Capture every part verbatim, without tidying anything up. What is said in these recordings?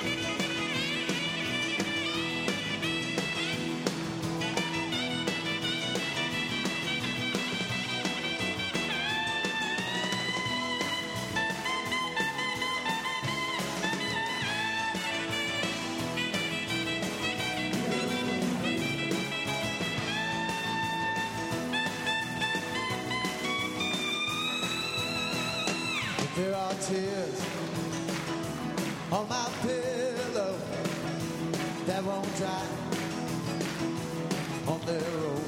There are tears on my pillow that won't dry on their own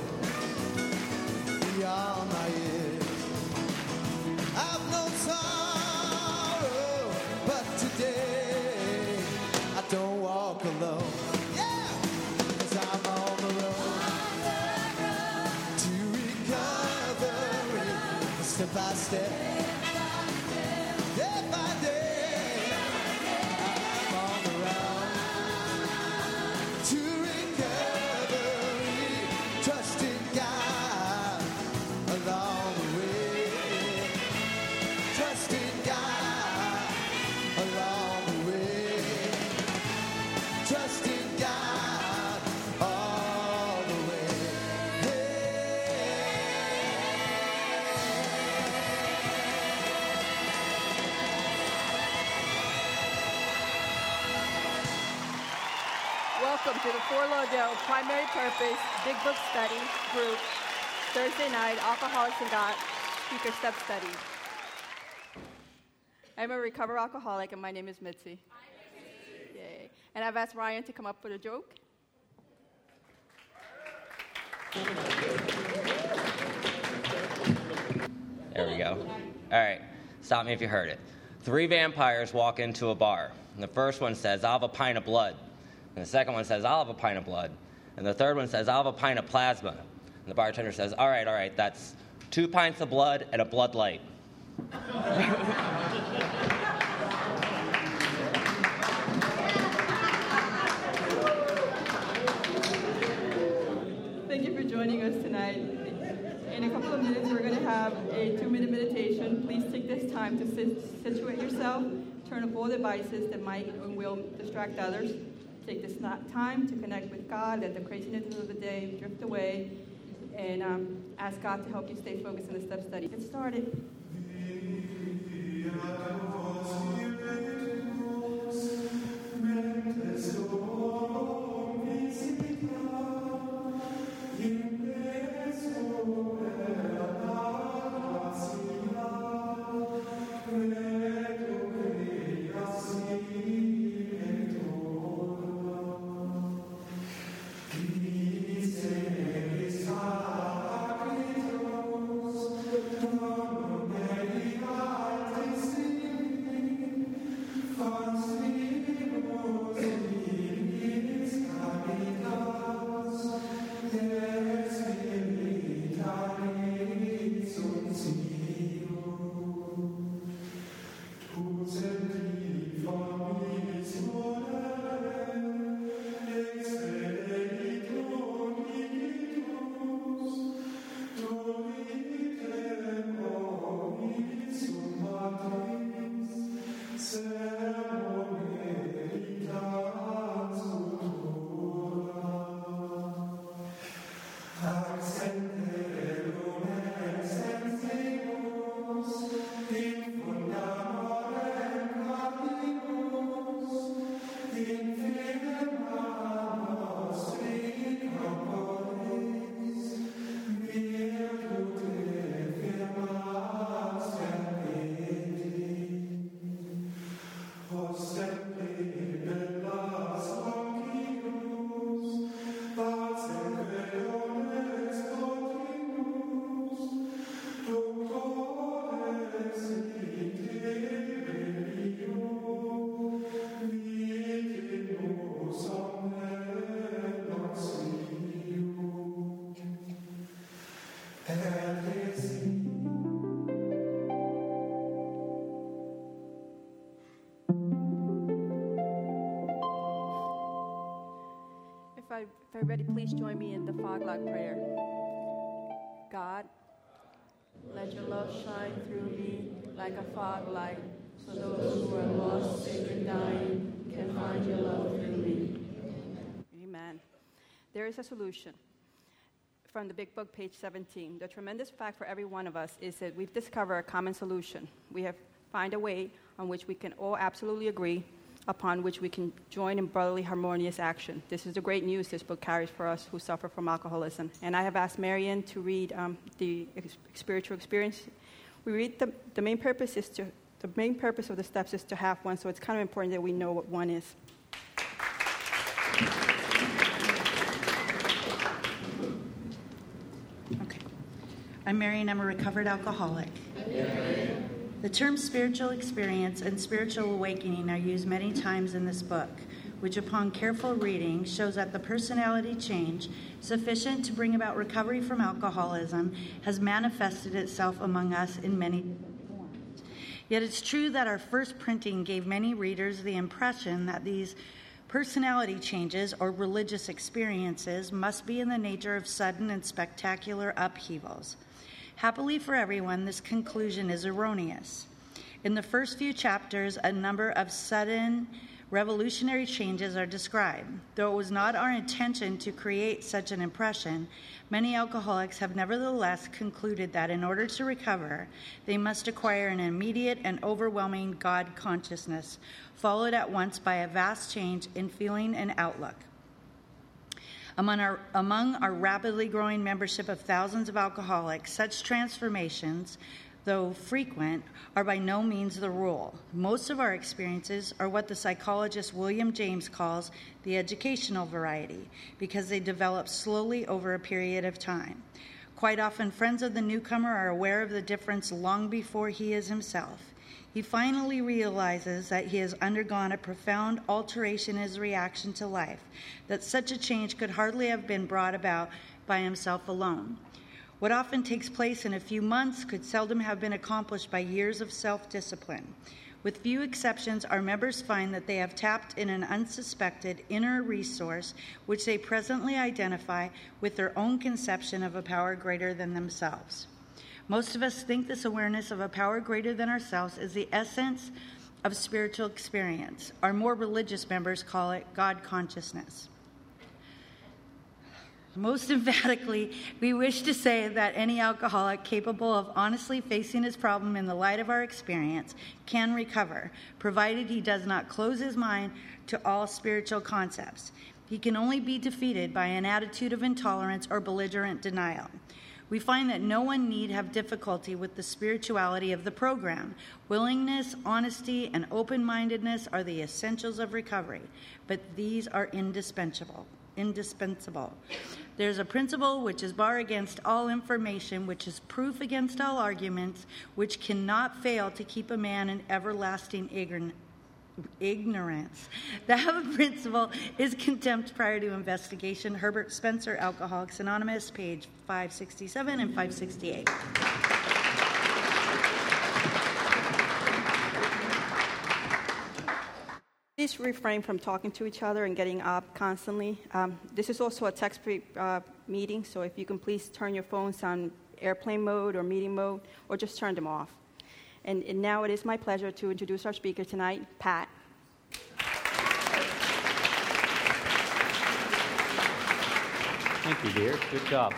beyond my ears. I've no sorrow, but today I don't walk alone. Yeah, 'cause I'm on the road to recovery, step by step. Day by day, I'm on the road to recovery, trusting God along the way, trusting God along the way, trusting God all the way. Welcome to the Fort Lauderdale Primary Purpose Big Book Study Group Thursday night Alcoholics and God Speaker Step Study. I'm a recovered alcoholic and my name is Mitzi. Hi, Mitzi. Yay. And I've asked Ryan to come up with a joke. There we go. All right, stop me if you heard it. Three vampires walk into a bar. And the first one says, "I'll have a pint of blood." And the second one says, "I'll have a pint of blood." And the third one says, "I'll have a pint of plasma." And the bartender says, all right, all right, that's two pints of blood and a Blood Light. Thank you for joining us tonight. In a couple of minutes, we're going to have a two-minute meditation. Please take this time to sit, situate yourself, turn off all devices that might and will distract others. Take this time to connect with God, let the craziness of the day drift away, and um, ask God to help you stay focused in the step study. Get started. If everybody please join me in the fog light prayer. God, let your love shine through me like a fog light, so those who are lost, sick, and dying can find your There is a solution. From the Big Book, page seventeen. The tremendous fact for every one of us is that we've discovered a common solution. We have found a way on which we can all absolutely agree, upon which we can join in brotherly harmonious action. This is the great news this book carries for us who suffer from alcoholism. And I have asked Marian to read um, the ex- spiritual experience. We read the, the main purpose is to the main purpose of the steps is to have one, so it's kind of important that we know what one is. Okay. I'm Marian. I'm a recovered alcoholic. The terms spiritual experience and spiritual awakening are used many times in this book, which upon careful reading shows that the personality change sufficient to bring about recovery from alcoholism has manifested itself among us in many different forms. Yet it's true that our first printing gave many readers the impression that these personality changes or religious experiences must be in the nature of sudden and spectacular upheavals. Happily for everyone, this conclusion is erroneous. In the first few chapters, a number of sudden revolutionary changes are described. Though it was not our intention to create such an impression, many alcoholics have nevertheless concluded that in order to recover, they must acquire an immediate and overwhelming God consciousness, followed at once by a vast change in feeling and outlook. Among our, among our rapidly growing membership of thousands of alcoholics, such transformations, though frequent, are by no means the rule. Most of our experiences are what the psychologist William James calls the educational variety, because they develop slowly over a period of time. Quite often, friends of the newcomer are aware of the difference long before he is himself. He finally realizes that he has undergone a profound alteration in his reaction to life, that such a change could hardly have been brought about by himself alone. What often takes place in a few months could seldom have been accomplished by years of self-discipline. With few exceptions, our members find that they have tapped in an unsuspected inner resource which they presently identify with their own conception of a power greater than themselves. Most of us think this awareness of a power greater than ourselves is the essence of spiritual experience. Our more religious members call it God consciousness. Most emphatically, we wish to say that any alcoholic capable of honestly facing his problem in the light of our experience can recover, provided he does not close his mind to all spiritual concepts. He can only be defeated by an attitude of intolerance or belligerent denial. We find that no one need have difficulty with the spirituality of the program. Willingness, honesty, and open-mindedness are the essentials of recovery, but these are indispensable. Indispensable. There's a principle which is bar against all information, which is proof against all arguments, which cannot fail to keep a man in everlasting ignorance. Ignorance. That principle is contempt prior to investigation. Herbert Spencer, Alcoholics Anonymous, page five sixty-seven and five sixty-eight. Please refrain from talking to each other and getting up constantly. Um, this is also a text-free uh, meeting, so if you can please turn your phones on airplane mode or meeting mode, or just turn them off. And, and now it is my pleasure to introduce our speaker tonight, Pat. Thank you, dear. Good job.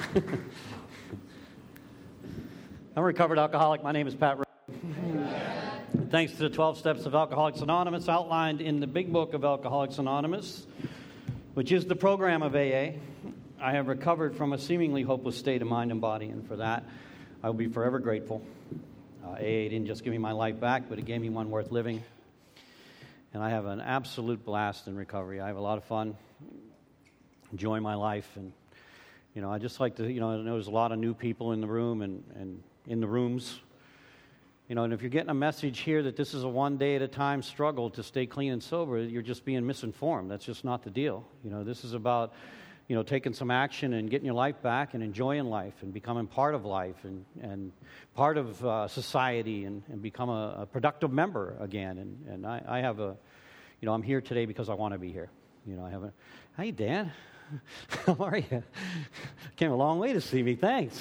I'm a recovered alcoholic. My name is Pat. Thanks to the twelve Steps of Alcoholics Anonymous outlined in the Big Book of Alcoholics Anonymous, which is the program of A A, I have recovered from a seemingly hopeless state of mind and body, and for that, I will be forever grateful. Uh, A A didn't just give me my life back, but it gave me one worth living. And I have an absolute blast in recovery. I have a lot of fun, enjoy my life. And, you know, I just like to, you know, I know there's a lot of new people in the room and, and in the rooms. You know, and if you're getting a message here that this is a one day at a time struggle to stay clean and sober, you're just being misinformed. That's just not the deal. You know, this is about, you know, taking some action and getting your life back and enjoying life and becoming part of life and, and part of uh, society and, and become a, a productive member again. And, and I, I have a, you know, I'm here today because I want to be here. You know, I have a, hey, Dan, how are you? Came a long way to see me. Thanks.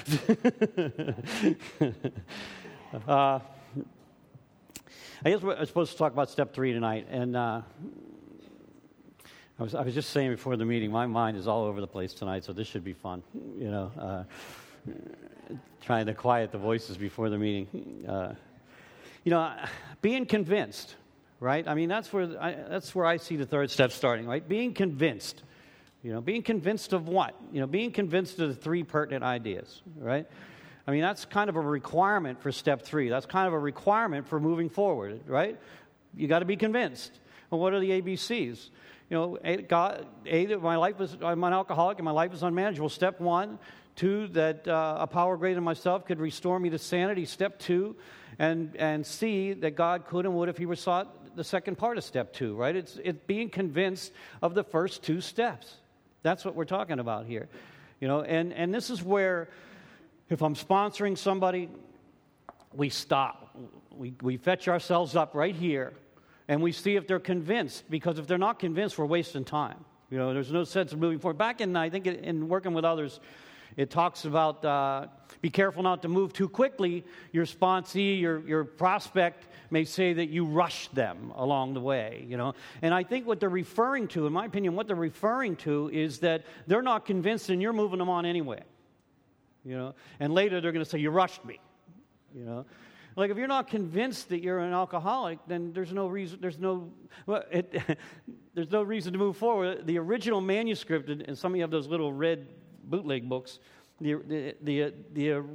uh, I guess we're supposed to talk about step three tonight. And, uh, I was, I was just saying before the meeting, my mind is all over the place tonight, so this should be fun, you know, uh, trying to quiet the voices before the meeting. Uh, you know, being convinced, right? I mean, that's where I, that's where I see the third step starting, right? Being convinced. You know, being convinced of what? You know, being convinced of the three pertinent ideas, right? I mean, that's kind of a requirement for step three. That's kind of a requirement for moving forward, right? You got to be convinced. Well, what are the A B Cs? You know, A, God, A, that my life is, I'm an alcoholic and my life is unmanageable. Step one. Two, that uh, a power greater than myself could restore me to sanity. Step two. And, and C, that God could and would if he were sought the second part of step two, right? It's, it's being convinced of the first two steps. That's what we're talking about here. You know, and, and this is where, if I'm sponsoring somebody, we stop. We, we fetch ourselves up right here. And we see if they're convinced, because if they're not convinced, we're wasting time. You know, there's no sense of moving forward. Back in, I think, in working with others, it talks about uh, be careful not to move too quickly. Your sponsee, your, your prospect may say that you rushed them along the way, you know. And I think what they're referring to, in my opinion, what they're referring to is that they're not convinced and you're moving them on anyway, you know. And later they're going to say, you rushed me, you know. Like, if you're not convinced that you're an alcoholic, then there's no reason, there's no, well, it, there's no reason to move forward. The original manuscript, and some of you have those little red bootleg books, the, the, the, the uh,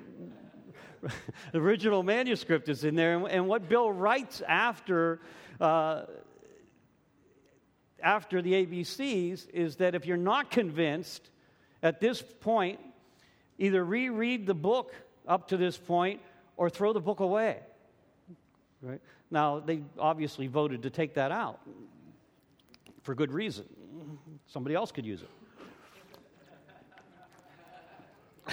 original manuscript is in there, and, and what Bill writes after, uh, after the A B Cs is that if you're not convinced at this point, either reread the book up to this point, or throw the book away, right? Now, they obviously voted to take that out for good reason. Somebody else could use it.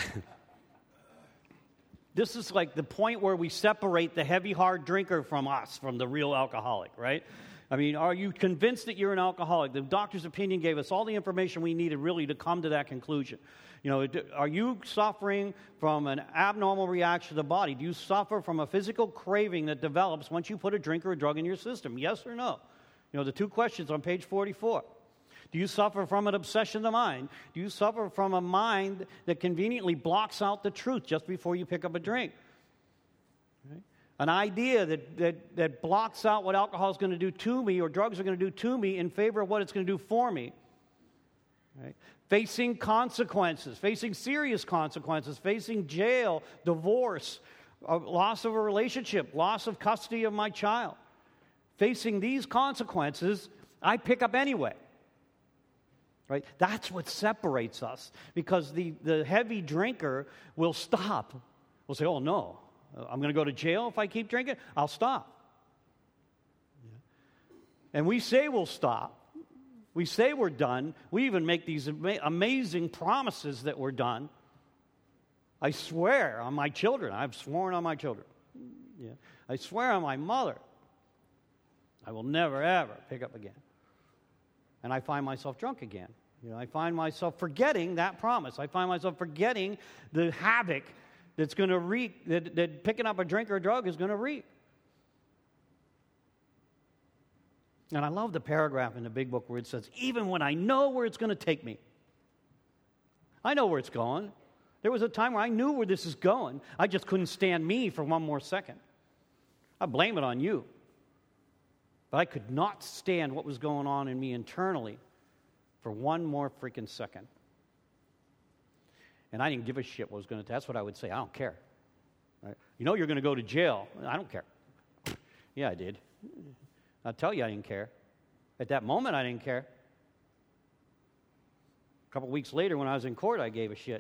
This is like the point where we separate the heavy, hard drinker from us, from the real alcoholic, right? I mean, are you convinced that you're an alcoholic? The doctor's opinion gave us all the information we needed really to come to that conclusion. You know, are you suffering from an abnormal reaction to the body? Do you suffer from a physical craving that develops once you put a drink or a drug in your system? Yes or no? You know, the two questions on page forty-four. Do you suffer from an obsession of the mind? Do you suffer from a mind that conveniently blocks out the truth just before you pick up a drink? Right? An idea that, that, that blocks out what alcohol is going to do to me or drugs are going to do to me in favor of what it's going to do for me. Right? Facing consequences, facing serious consequences, facing jail, divorce, loss of a relationship, loss of custody of my child. Facing these consequences, I pick up anyway. Right? That's what separates us, because the, the heavy drinker will stop. Will say, oh, no, I'm going to go to jail if I keep drinking. I'll stop. And we say we'll stop. We say we're done. We even make these ama- amazing promises that we're done. I swear on my children. I've sworn on my children. Yeah. I swear on my mother. I will never, ever pick up again. And I find myself drunk again. You know, I find myself forgetting that promise. I find myself forgetting the havoc that's going to wreak, that, that picking up a drink or a drug is going to wreak. And I love the paragraph in the big book where it says, even when I know where it's going to take me. I know where it's going. There was a time where I knew where this is going. I just couldn't stand me for one more second. I blame it on you. But I could not stand what was going on in me internally for one more freaking second. And I didn't give a shit what was going to, that's what I would say. I don't care. Right? You know you're going to go to jail. I don't care. Yeah, I did. I'll tell you I didn't care. At that moment, I didn't care. A couple weeks later, when I was in court, I gave a shit.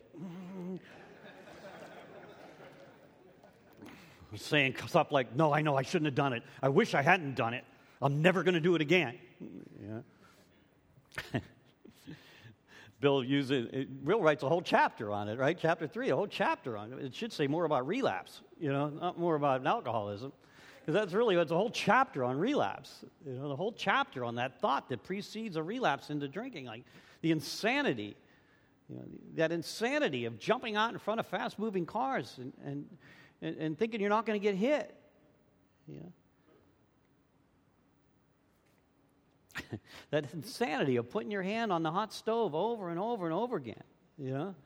Saying stuff like, no, I know I shouldn't have done it. I wish I hadn't done it. I'm never going to do it again. Yeah. Bill uses it, Bill writes a whole chapter on it, right? Chapter three, a whole chapter on it. It should say more about relapse, you know, not more about alcoholism. Because that's really, it's a whole chapter on relapse. You know, the whole chapter on that thought that precedes a relapse into drinking, like the insanity, you know, that insanity of jumping out in front of fast-moving cars and and, and, and thinking you're not going to get hit. You know? that insanity of putting your hand on the hot stove over and over and over again, you know?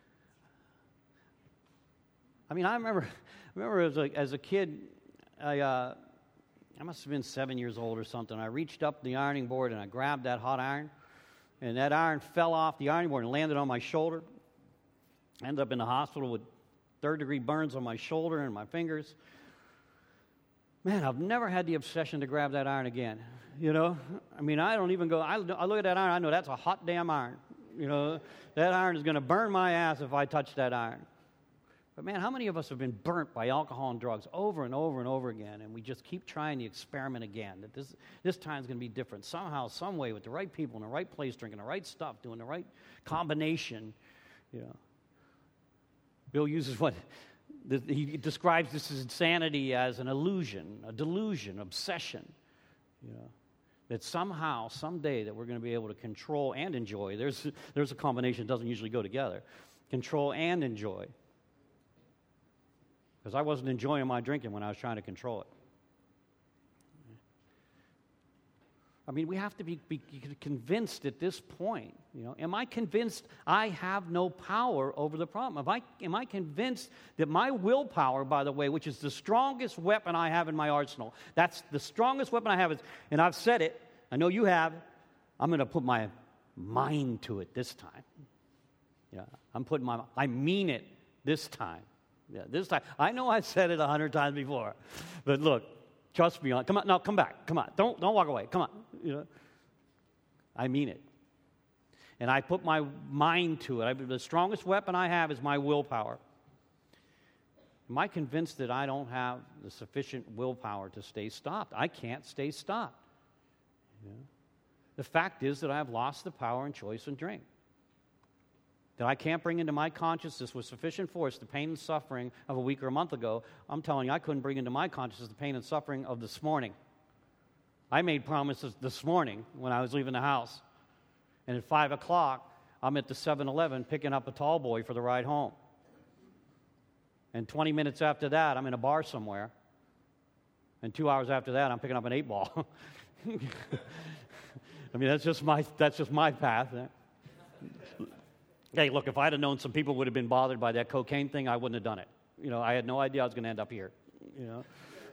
I mean, I remember, I remember as a, as a kid, I, uh, I must have been seven years old or something. I reached up the ironing board and I grabbed that hot iron, and that iron fell off the ironing board and landed on my shoulder. I ended up in the hospital with third-degree burns on my shoulder and my fingers. Man, I've never had the obsession to grab that iron again, you know? I mean, I don't even go, I, I look at that iron, I know that's a hot damn iron. You know, that iron is going to burn my ass if I touch that iron. But man, how many of us have been burnt by alcohol and drugs over and over and over again, and we just keep trying the experiment again, that this, this time is going to be different. Somehow, some way, with the right people in the right place, drinking the right stuff, doing the right combination, you know. Bill uses what, the, he describes this as insanity as an illusion, a delusion, obsession, you know, that somehow, someday, that we're going to be able to control and enjoy. There's, there's a combination that doesn't usually go together. Control and enjoy. Because I wasn't enjoying my drinking when I was trying to control it. I mean, we have to be, be convinced at this point. You know, am I convinced I have no power over the problem? Am I, am I convinced that my willpower, by the way, which is the strongest weapon I have in my arsenal, that's the strongest weapon I have, is, and I've said it, I know you have, I'm going to put my mind to it this time. Yeah, I'm putting my, I mean it this time. Yeah, this time. I know I said it a hundred times before, but look, trust me on. Come on, no, come back. Come on, don't don't walk away. Come on, you know. I mean it, and I put my mind to it. I, the strongest weapon I have is my willpower. Am I convinced that I don't have the sufficient willpower to stay stopped? I can't stay stopped. You know? The fact is that I have lost the power and choice and drink. That I can't bring into my consciousness with sufficient force the pain and suffering of a week or a month ago. I'm telling you, I couldn't bring into my consciousness the pain and suffering of this morning. I made promises this morning when I was leaving the house. And at five o'clock, I'm at the seven eleven picking up a tall boy for the ride home. And twenty minutes after that, I'm in a bar somewhere. And two hours after that, I'm picking up an eight ball. I mean, that's just my, that's just my path. Hey, look, if I'd have known some people would have been bothered by that cocaine thing, I wouldn't have done it. You know, I had no idea I was going to end up here. You know.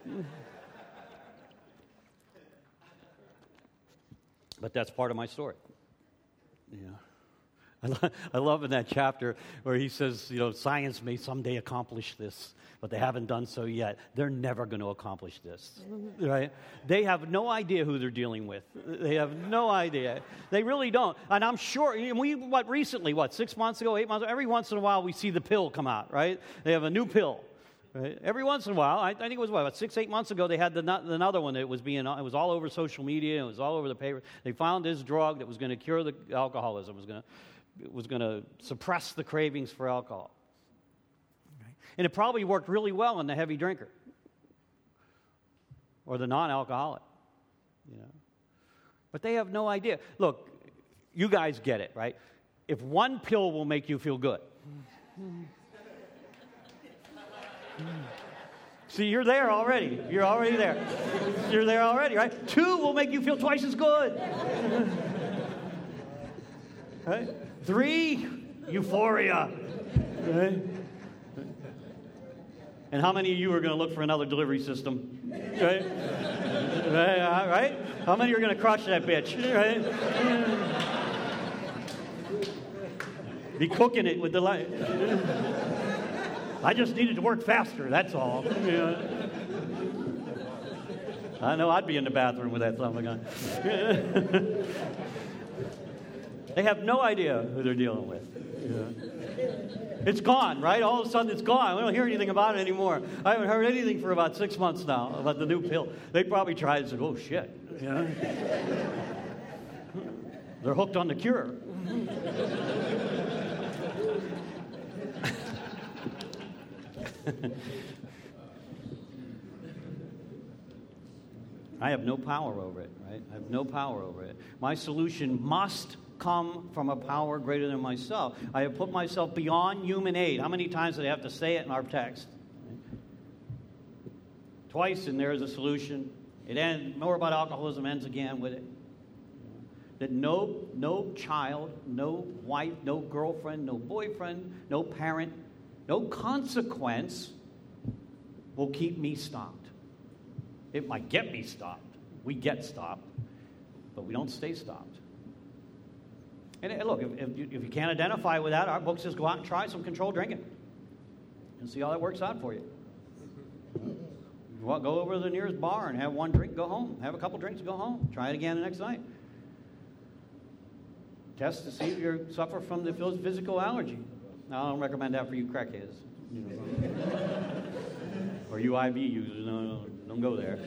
But that's part of my story. Yeah. I, lo- I love in that chapter where he says, you know, science may someday accomplish this, but they haven't done so yet. They're never going to accomplish this, right? They have no idea who they're dealing with. They have no idea. They really don't. And I'm sure, we, what, recently, what, six months ago, eight months ago, every once in a while we see the pill come out, right? They have a new pill. Right? Every once in a while, I, I think it was what, about six, eight months ago, they had the, another one that was being, it was all over social media, it was all over the paper. They found this drug that was going to cure the alcoholism, was going to It was going to suppress the cravings for alcohol. Okay. And it probably worked really well in the heavy drinker or the non-alcoholic. You know. But they have no idea. Look, you guys get it, right? If one pill will make you feel good. See, you're there already. You're already there. You're there already, right? Two will make you feel twice as good. Right? Three, euphoria. Right? And how many of you are going to look for another delivery system? Right? Right? Right? How many are going to crush that bitch? Right? Be cooking it with the light. I just needed to work faster, that's all. Yeah. I know I'd be in the bathroom with that thumb gun. They have no idea who they're dealing with. Yeah. It's gone, right? All of a sudden it's gone. We don't hear anything about it anymore. I haven't heard anything for about six months now about the new pill. They probably tried and said, oh, shit. Yeah. They're hooked on the cure. I have no power over it, right? I have no power over it. My solution must come from a power greater than myself. I have put myself beyond human aid. How many times did I have to say it in our text? Twice, and there is a solution. It ends, more about alcoholism ends again with it. that no, no child, no wife, no girlfriend, no boyfriend, no parent, no consequence will keep me stopped. It might get me stopped. We get stopped, but we don't stay stopped. And uh, look, if, if, you, if you can't identify with that, our book says go out and try some controlled drinking and see how that works out for you. You want to go over to the nearest bar and have one drink, go home. Have a couple drinks, go home. Try it again the next night. Test to see if you suffer from the physical allergy. Now, I don't recommend that for you crackheads. You know. Or you I V users. No, no, don't go there.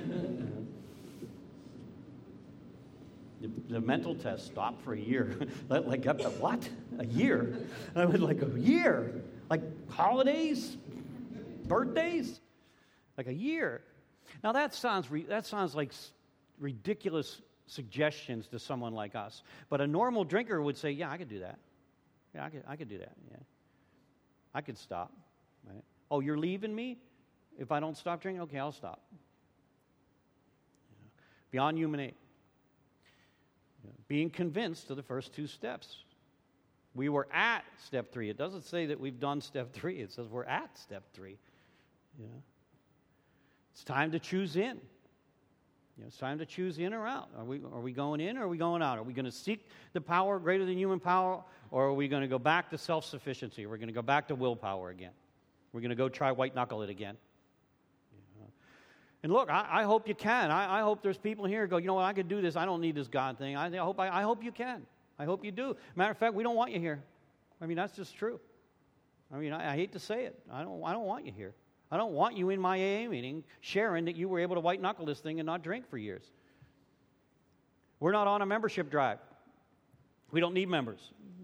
The, the mental test stopped for a year. Like, up to what? A year? I was like, a year? Like holidays? Birthdays? Like a year. Now, that sounds re- that sounds like s- ridiculous suggestions to someone like us. But a normal drinker would say, yeah, I could do that. Yeah, I could, I could do that. Yeah, I could stop. Right? Oh, you're leaving me? If I don't stop drinking? Okay, I'll stop. You know, beyond human aid. You know, being convinced to the first two steps. We were at step three. It doesn't say that we've done step three. It says we're at step three. You know? It's time to choose in. You know, it's time to choose in or out. Are we, are we going in or are we going out? Are we going to seek the power greater than human power, or are we going to go back to self-sufficiency? We're going to go back to willpower again. We're going to go try white-knuckle it again. You know? And look, I, I hope you can. I, I hope there's people here who go, you know what, I could do this. I don't need this God thing. I, I, hope, I, I hope you can. I hope you do. Matter of fact, we don't want you here. I mean, that's just true. I mean, I, I hate to say it. I don't, I don't want you here. I don't want you in my A A meeting sharing that you were able to white-knuckle this thing and not drink for years. We're not on a membership drive. We don't need members.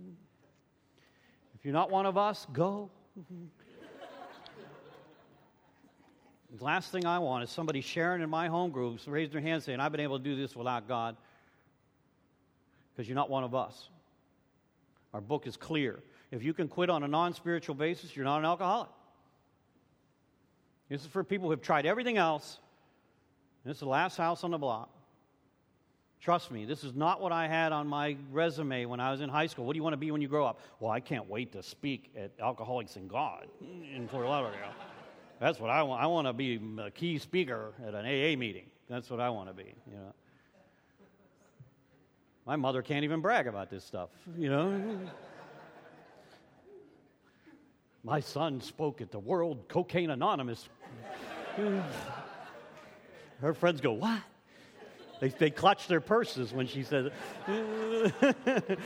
If you're not one of us, go. The last thing I want is somebody sharing in my home groups, raise their hand saying, I've been able to do this without God, because you're not one of us. Our book is clear. If you can quit on a non-spiritual basis, you're not an alcoholic. This is for people who have tried everything else. This is the last house on the block. Trust me, this is not what I had on my resume when I was in high school. What do you want to be when you grow up? Well, I can't wait to speak at Alcoholics and God in Fort Lauderdale. That's what I want. I want to be a key speaker at an A A meeting. That's what I want to be, you know. My mother can't even brag about this stuff, you know. My son spoke at the World Cocaine Anonymous. Her friends go, what? They, they clutch their purses when she says it.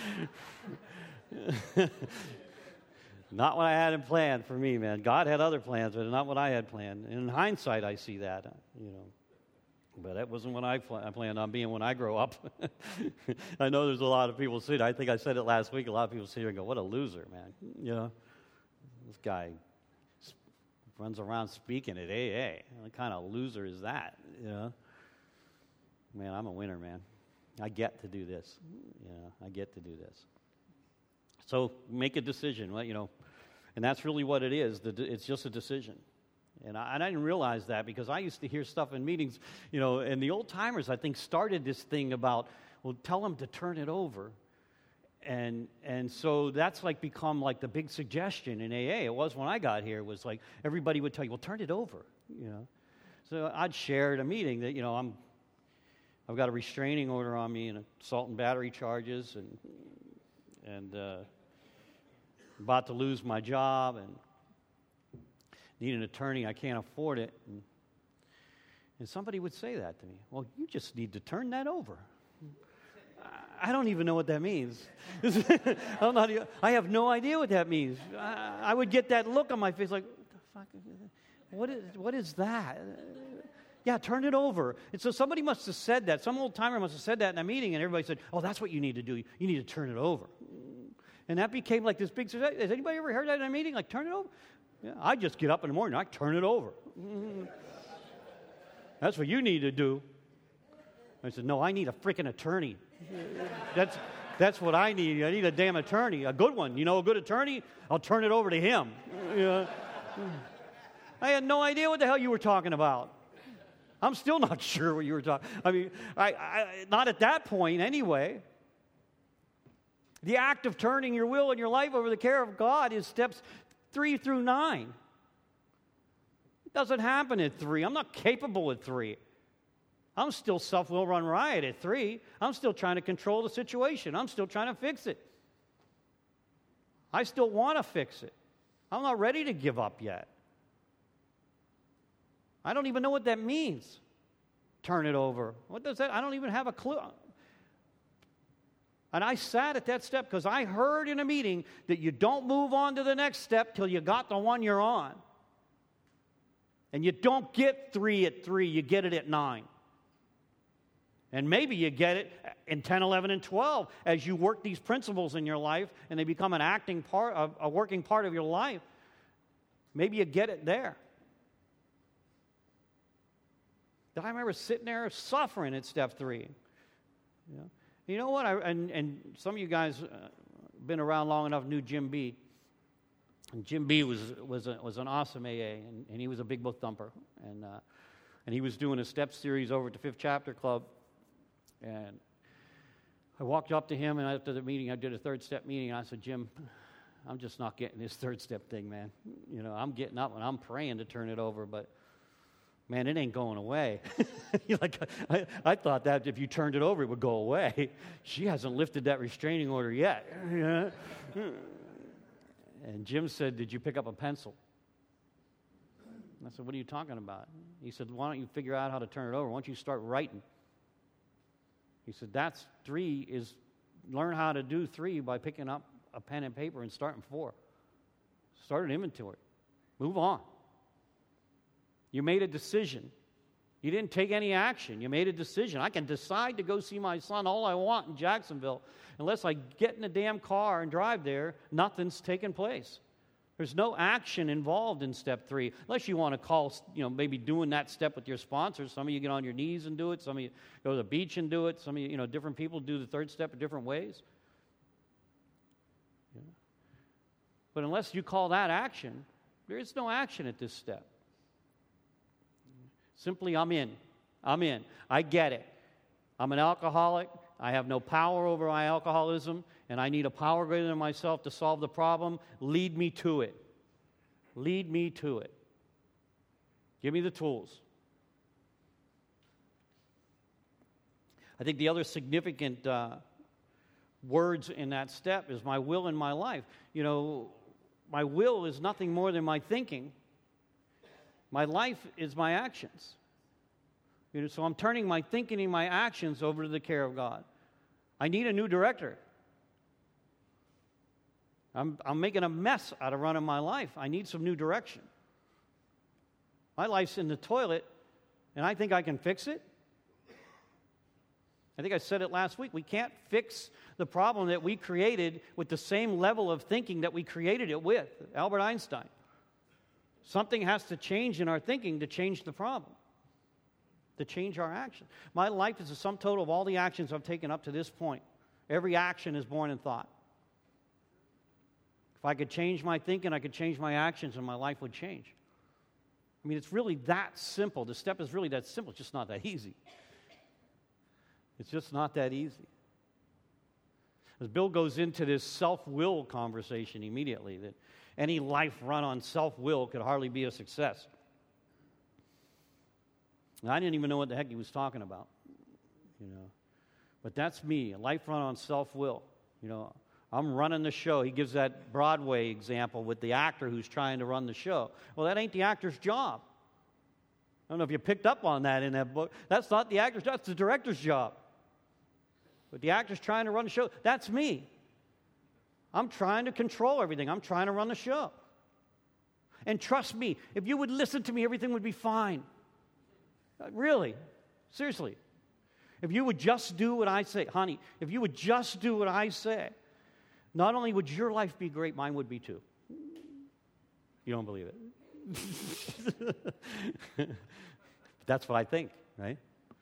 Not what I had in plan for me, man. God had other plans, but not what I had planned. And in hindsight, I see that, you know. But that wasn't what I, pl- I planned on being when I grow up. I know there's a lot of people sitting. I think I said it last week. A lot of people sit here and go, what a loser, man. You know, this guy runs around speaking at A A. What kind of loser is that? You know, man, I'm a winner, man. I get to do this. You know, I get to do this. So make a decision, you know, and that's really what it is. It's just a decision. And I, and I didn't realize that because I used to hear stuff in meetings, you know, and the old-timers, I think, started this thing about, well, tell them to turn it over. And and so that's like become like the big suggestion in A A. It was when I got here. It was like everybody would tell you, well, turn it over, you know. So I'd share at a meeting that, you know, I'm, I've got a restraining order on me and assault and battery charges and, and uh, about to lose my job and need an attorney, I can't afford it. And, and somebody would say that to me. Well, you just need to turn that over. I don't even know what that means. I'm not, I have no idea what that means. I, I would get that look on my face like, what the fuck? What is, what is that? Yeah, turn it over. And so somebody must have said that. Some old timer must have said that in a meeting, and everybody said, oh, that's what you need to do. You need to turn it over. And that became like this big, has anybody ever heard that in a meeting? Like, turn it over? Yeah, I just get up in the morning, I turn it over. That's what you need to do. I said, no, I need a freaking attorney. That's that's what I need. I need a damn attorney, a good one. You know, a good attorney, I'll turn it over to him. You know? I had no idea what the hell you were talking about. I'm still not sure what you were talking. I mean, I, I not at that point anyway. The act of turning your will and your life over to the care of God is steps three through nine. It doesn't happen at three. I'm not capable at three. I'm still self-will run riot at three. I'm still trying to control the situation. I'm still trying to fix it. I still want to fix it. I'm not ready to give up yet. I don't even know what that means. Turn it over. What does that? I don't even have a clue. And I sat at that step because I heard in a meeting that you don't move on to the next step till you got the one you're on. And you don't get three at three, you get it at nine. And maybe you get it in ten, eleven, and twelve as you work these principles in your life and they become an acting part, a, a working part of your life. Maybe you get it there. But I remember sitting there suffering at step three. You know, you know what? I, and, and some of you guys uh, been around long enough knew Jim B. And Jim B. was was a, was an awesome A A, and, and he was a big book thumper. And, uh, and he was doing a step series over at the Fifth Chapter Club. And I walked up to him, and after the meeting, I did a third step meeting, and I said, Jim, I'm just not getting this third step thing, man. You know, I'm getting up, and I'm praying to turn it over, but, man, it ain't going away. like I, I thought that if you turned it over, it would go away. She hasn't lifted that restraining order yet. And Jim said, did you pick up a pencil? And I said, what are you talking about? He said, why don't you figure out how to turn it over? Why don't you start writing? He said, that's three is learn how to do three by picking up a pen and paper and starting four. Start an inventory. Move on. You made a decision. You didn't take any action. You made a decision. I can decide to go see my son all I want in Jacksonville. Unless I get in a damn car and drive there, nothing's taken place. There's no action involved in step three, unless you want to call, you know, maybe doing that step with your sponsors. Some of you get on your knees and do it. Some of you go to the beach and do it. Some of you, you know, different people do the third step in different ways. Yeah. But unless you call that action, there is no action at this step. Simply, I'm in. I'm in. I get it. I'm an alcoholic. I have no power over my alcoholism, and I need a power greater than myself to solve the problem. Lead me to it. Lead me to it. Give me the tools. I think the other significant uh, words in that step is my will and my life. You know, my will is nothing more than my thinking. My life is my actions. You know, so I'm turning my thinking and my actions over to the care of God. I need a new director. I'm, I'm making a mess out of running my life. I need some new direction. My life's in the toilet, and I think I can fix it. I think I said it last week. We can't fix the problem that we created with the same level of thinking that we created it with, Albert Einstein. Something has to change in our thinking to change the problem, to change our action. My life is the sum total of all the actions I've taken up to this point. Every action is born in thought. If I could change my thinking, I could change my actions, and my life would change. I mean, it's really that simple. The step is really that simple. It's just not that easy. It's just not that easy. As Bill goes into this self-will conversation immediately, that any life run on self-will could hardly be a success. And I didn't even know what the heck he was talking about, you know. But that's me, a life run on self-will. You know, I'm running the show. He gives that Broadway example with the actor who's trying to run the show. Well, that ain't the actor's job. I don't know if you picked up on that in that book. That's not the actor's job. That's the director's job. But the actor's trying to run the show. That's me. I'm trying to control everything. I'm trying to run the show. And trust me, if you would listen to me, everything would be fine. Really. Seriously. If you would just do what I say, honey, if you would just do what I say, not only would your life be great, mine would be too. You don't believe it. That's what I think, right?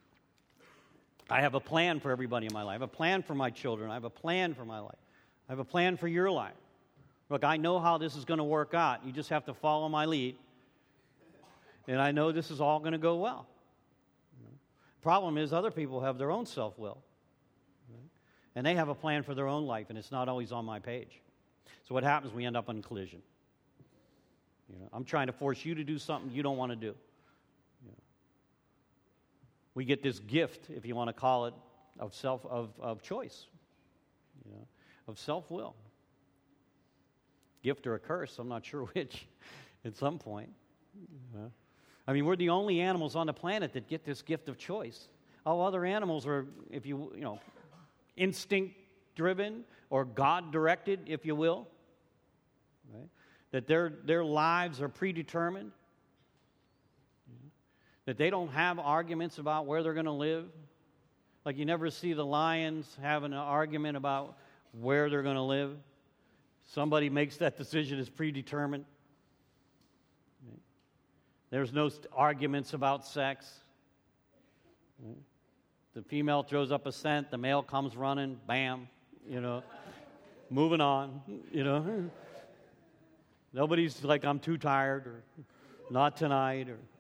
I have a plan for everybody in my life. I have a plan for my children. I have a plan for my life. I have a plan for your life. Look, I know how this is going to work out. You just have to follow my lead. And I know this is all going to go well. Problem is, other people have their own self-will. And they have a plan for their own life, and it's not always on my page. So what happens? We end up in collision. You know, I'm trying to force you to do something you don't want to do. You know. We get this gift, if you want to call it, of self of, of choice, you know, of self-will. Gift or a curse, I'm not sure which at some point. You know. I mean, we're the only animals on the planet that get this gift of choice. All other animals are, if you, you know, instinct-driven or God-directed, if you will. Right? That their, their lives are predetermined. Yeah. That they don't have arguments about where they're going to live. Like you never see the lions having an argument about where they're going to live. Somebody makes that decision as predetermined. Right? There's no st- arguments about sex. Right? The female throws up a scent, the male comes running, bam, you know, moving on, you know. Nobody's like, I'm too tired, or not tonight, or...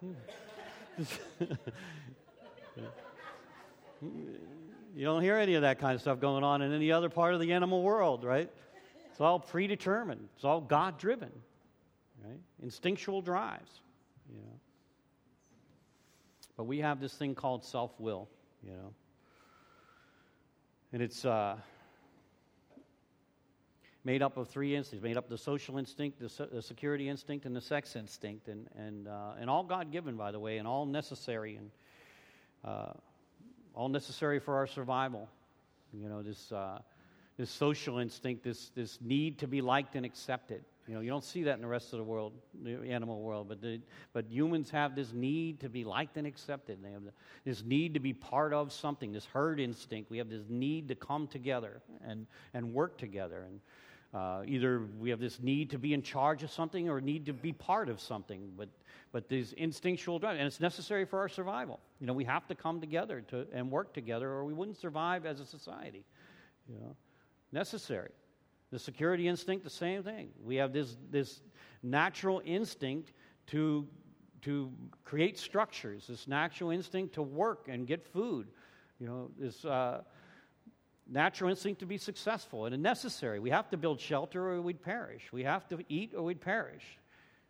You don't hear any of that kind of stuff going on in any other part of the animal world, right? It's all predetermined. It's all God-driven, right? Instinctual drives, you know. But we have this thing called self-will, you know. And it's uh, made up of three instincts. Made up of the social instinct, the, se- the security instinct, and the sex instinct. And and uh, and all God-given, by the way, and all necessary, and uh, all necessary for our survival. You know, this uh, this social instinct, this this need to be liked and accepted. You know, you don't see that in the rest of the world, the animal world, but the, but humans have this need to be liked and accepted. They have this need to be part of something, this herd instinct. We have this need to come together and, and work together. And uh, either we have this need to be in charge of something or need to be part of something. But but these instinctual drive, and it's necessary for our survival. You know, we have to come together to and work together, or we wouldn't survive as a society. You know, necessary. The security instinct, the same thing. We have this this natural instinct to to create structures, this natural instinct to work and get food. You know, this uh, natural instinct to be successful, and it's necessary. We have to build shelter or we'd perish. We have to eat or we'd perish.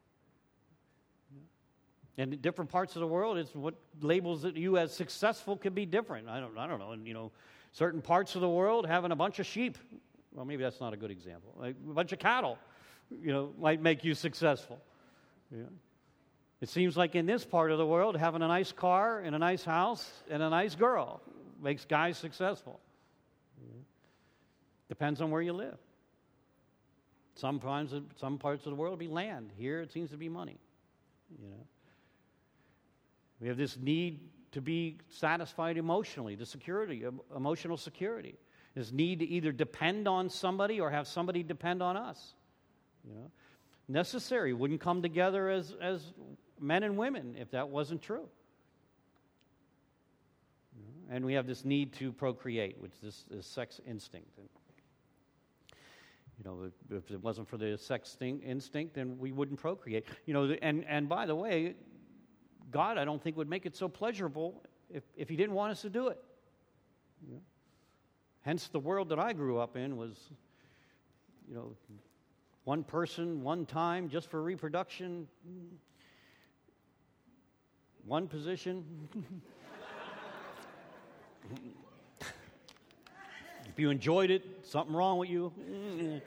And in different parts of the world, it's what labels you as successful could be different. I don't I don't know. And you know, certain parts of the world having a bunch of sheep. Well, maybe that's not a good example. Like a bunch of cattle, you know, might make you successful. Yeah. It seems like in this part of the world, having a nice car and a nice house and a nice girl makes guys successful. Yeah. Depends on where you live. Sometimes, some parts of the world, it'll be land. Here, it seems to be money. You know, we have this need to be satisfied emotionally, the security, emotional security. This need to either depend on somebody or have somebody depend on us. You know, necessary. Wouldn't come together as, as men and women if that wasn't true. You know, and we have this need to procreate, which is this, this sex instinct. And, you know, if it wasn't for the sex instinct, then we wouldn't procreate. You know, and, and by the way, God, I don't think, would make it so pleasurable if, if He didn't want us to do it. You know? Hence, the world that I grew up in was, you know, one person, one time, just for reproduction, one position. If you enjoyed it, something wrong with you.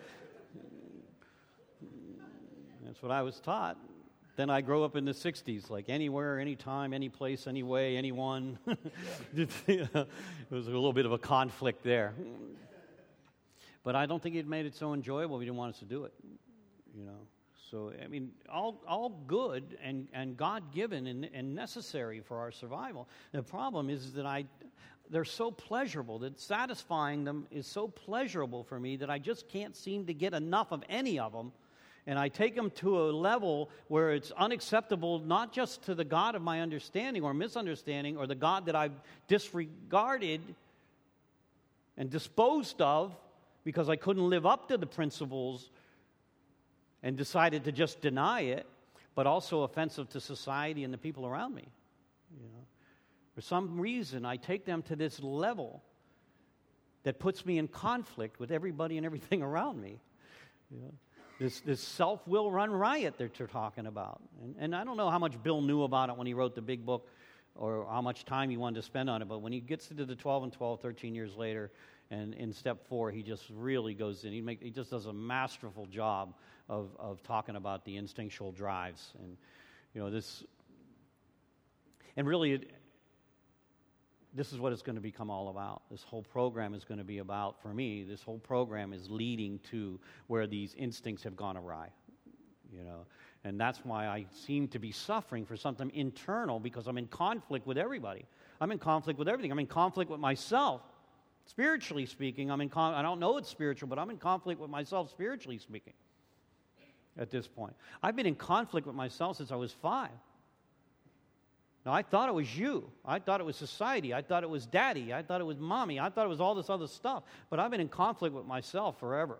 That's what I was taught. Then I grew up in the sixties, like anywhere, anytime, any place, any way, anyone. It was a little bit of a conflict there. But I don't think it made it so enjoyable if He didn't want us to do it. You know, so I mean, all all good and, and God-given and, and necessary for our survival. The problem is that I, they're so pleasurable, that satisfying them is so pleasurable for me that I just can't seem to get enough of any of them. And I take them to a level where it's unacceptable, not just to the God of my understanding or misunderstanding, or the God that I've disregarded and disposed of because I couldn't live up to the principles and decided to just deny it, but also offensive to society and the people around me. You know, for some reason, I take them to this level that puts me in conflict with everybody and everything around me. You know, this this self-will run riot that they're talking about. And, and I don't know how much Bill knew about it when he wrote the big book or how much time he wanted to spend on it, but when he gets into the twelve and twelve, thirteen years later, and in step four, he just really goes in. He, make, he just does a masterful job of, of talking about the instinctual drives. And, you know, this, and really, it, this is what it's going to become all about. This whole program is going to be about, for me, this whole program is leading to where these instincts have gone awry, you know. And that's why I seem to be suffering for something internal, because I'm in conflict with everybody. I'm in conflict with everything. I'm in conflict with myself. Spiritually speaking, I'm in con- I don't know it's spiritual, but I'm in conflict with myself spiritually speaking at this point. I've been in conflict with myself since I was five. Now, I thought it was you. I thought it was society. I thought it was daddy. I thought it was mommy. I thought it was all this other stuff. But I've been in conflict with myself forever.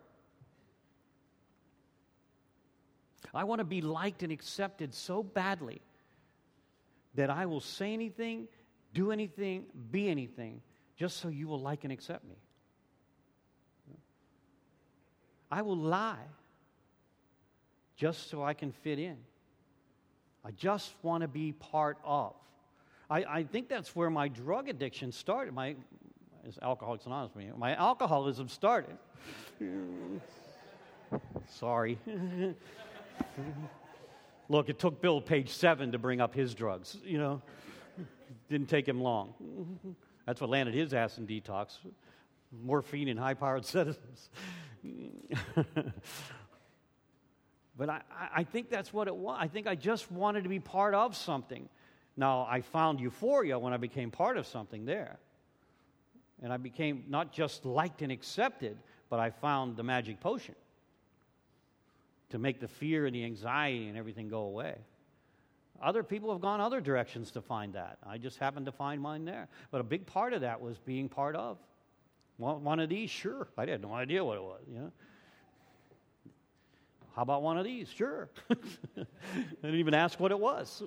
I want to be liked and accepted so badly that I will say anything, do anything, be anything, just so you will like and accept me. I will lie just so I can fit in. I just want to be part of. I, I think that's where my drug addiction started. My, as Alcoholics Anonymous, my alcoholism started. Sorry. Look, it took Bill page seven to bring up his drugs, you know. Didn't take him long. That's what landed his ass in detox. Morphine and high-powered sedatives. But I, I think that's what it was. I think I just wanted to be part of something. Now, I found euphoria when I became part of something there. And I became not just liked and accepted, but I found the magic potion to make the fear and the anxiety and everything go away. Other people have gone other directions to find that. I just happened to find mine there. But a big part of that was being part of. One of these, sure. I had no idea what it was, you know. How about one of these? Sure. I didn't even ask what it was.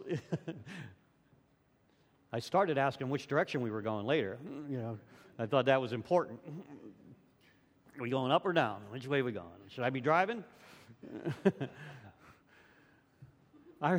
I started asking which direction we were going later. You know, I thought that was important. Are we going up or down? Which way are we going? Should I be driving? I,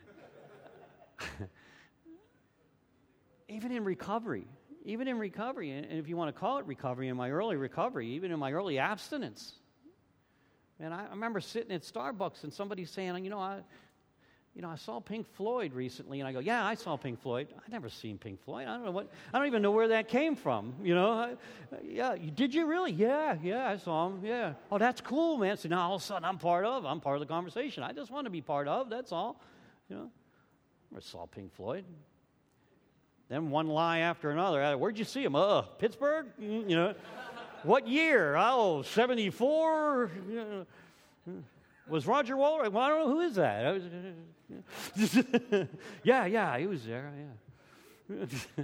even in recovery, even in recovery, and if you want to call it recovery, in my early recovery, even in my early abstinence, and I remember sitting at Starbucks and somebody saying, you know, I, you know, I saw Pink Floyd recently, and I go, yeah, I saw Pink Floyd. I never seen Pink Floyd. I don't know what. I don't even know where that came from. You know, I, yeah, did you really? Yeah, yeah, I saw him. Yeah. Oh, that's cool, man. So now all of a sudden I'm part of. I'm part of the conversation. I just want to be part of. That's all. You know, I never saw Pink Floyd. Then one lie after another. Where'd you see him? Oh, Pittsburgh. You know. What year? Oh, seventy-four? Was Roger Walrus? Well, I don't know who is that. I was, yeah, yeah, he was there, yeah.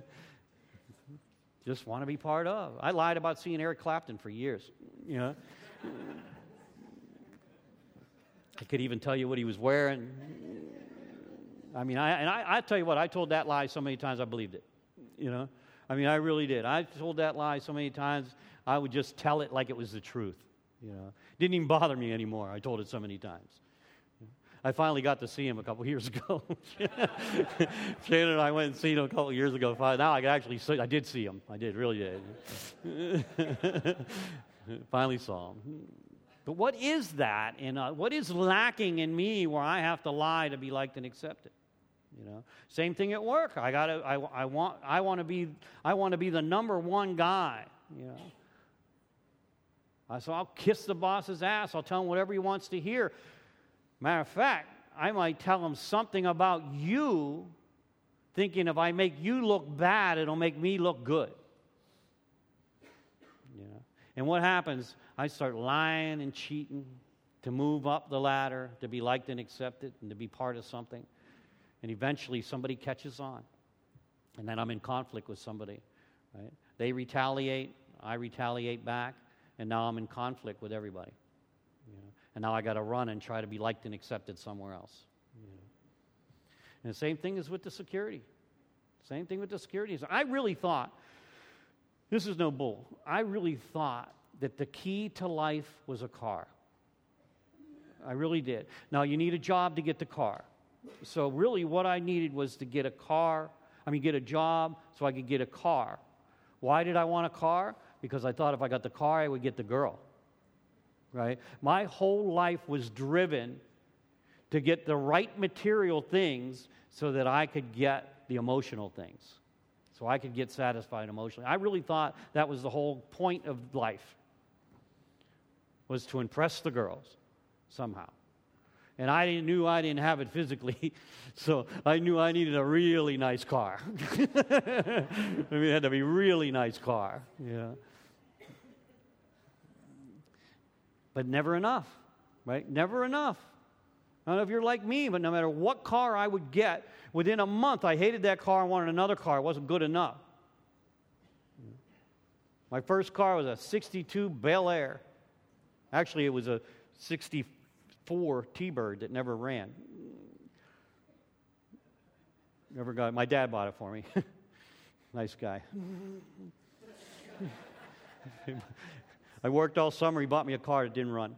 Just want to be part of. I lied about seeing Eric Clapton for years, you know. I could even tell you what he was wearing. I mean, I, and I, I tell you what, I told that lie so many times I believed it, you know. I mean, I really did. I told that lie so many times, I would just tell it like it was the truth. You know, didn't even bother me anymore. I told it so many times. I finally got to see him a couple years ago. Shannon and I went and seen him a couple years ago. Now I could actually see. I did see him. I did, really did. Finally saw him. But what is that? And uh, what is lacking in me where I have to lie to be liked and accepted? You know, same thing at work. I gotta. I, I want. I want to be. I want to be the number one guy. You know. I so I'll kiss the boss's ass. I'll tell him whatever he wants to hear. Matter of fact, I might tell him something about you, thinking if I make you look bad, it'll make me look good. You know. And what happens? I start lying and cheating to move up the ladder, to be liked and accepted, and to be part of something. And eventually somebody catches on. And then I'm in conflict with somebody. Right? They retaliate, I retaliate back, and now I'm in conflict with everybody. You know? And now I got to run and try to be liked and accepted somewhere else. You know? And the same thing is with the security. Same thing with the security. I really thought, This is no bull. I really thought that the key to life was a car. I really did. Now, you need a job to get the car. So really what I needed was to get a car, I mean, get a job so I could get a car. Why did I want a car? Because I thought if I got the car, I would get the girl. Right? My whole life was driven to get the right material things so that I could get the emotional things. So I could get satisfied emotionally. I really thought that was the whole point of life, was to impress the girls somehow. And I didn't, knew I didn't have it physically, so I knew I needed a really nice car. I mean, it had to be a really nice car, yeah. But never enough, right? Never enough. I don't know if you're like me, but no matter what car I would get, within a month I hated that car and wanted another car. It wasn't good enough. My first car was a sixty-two Bel Air. Actually, it was a sixty-four T-Bird that never ran. Never got it. My dad bought it for me. Nice guy. I worked all summer. He bought me a car that didn't run.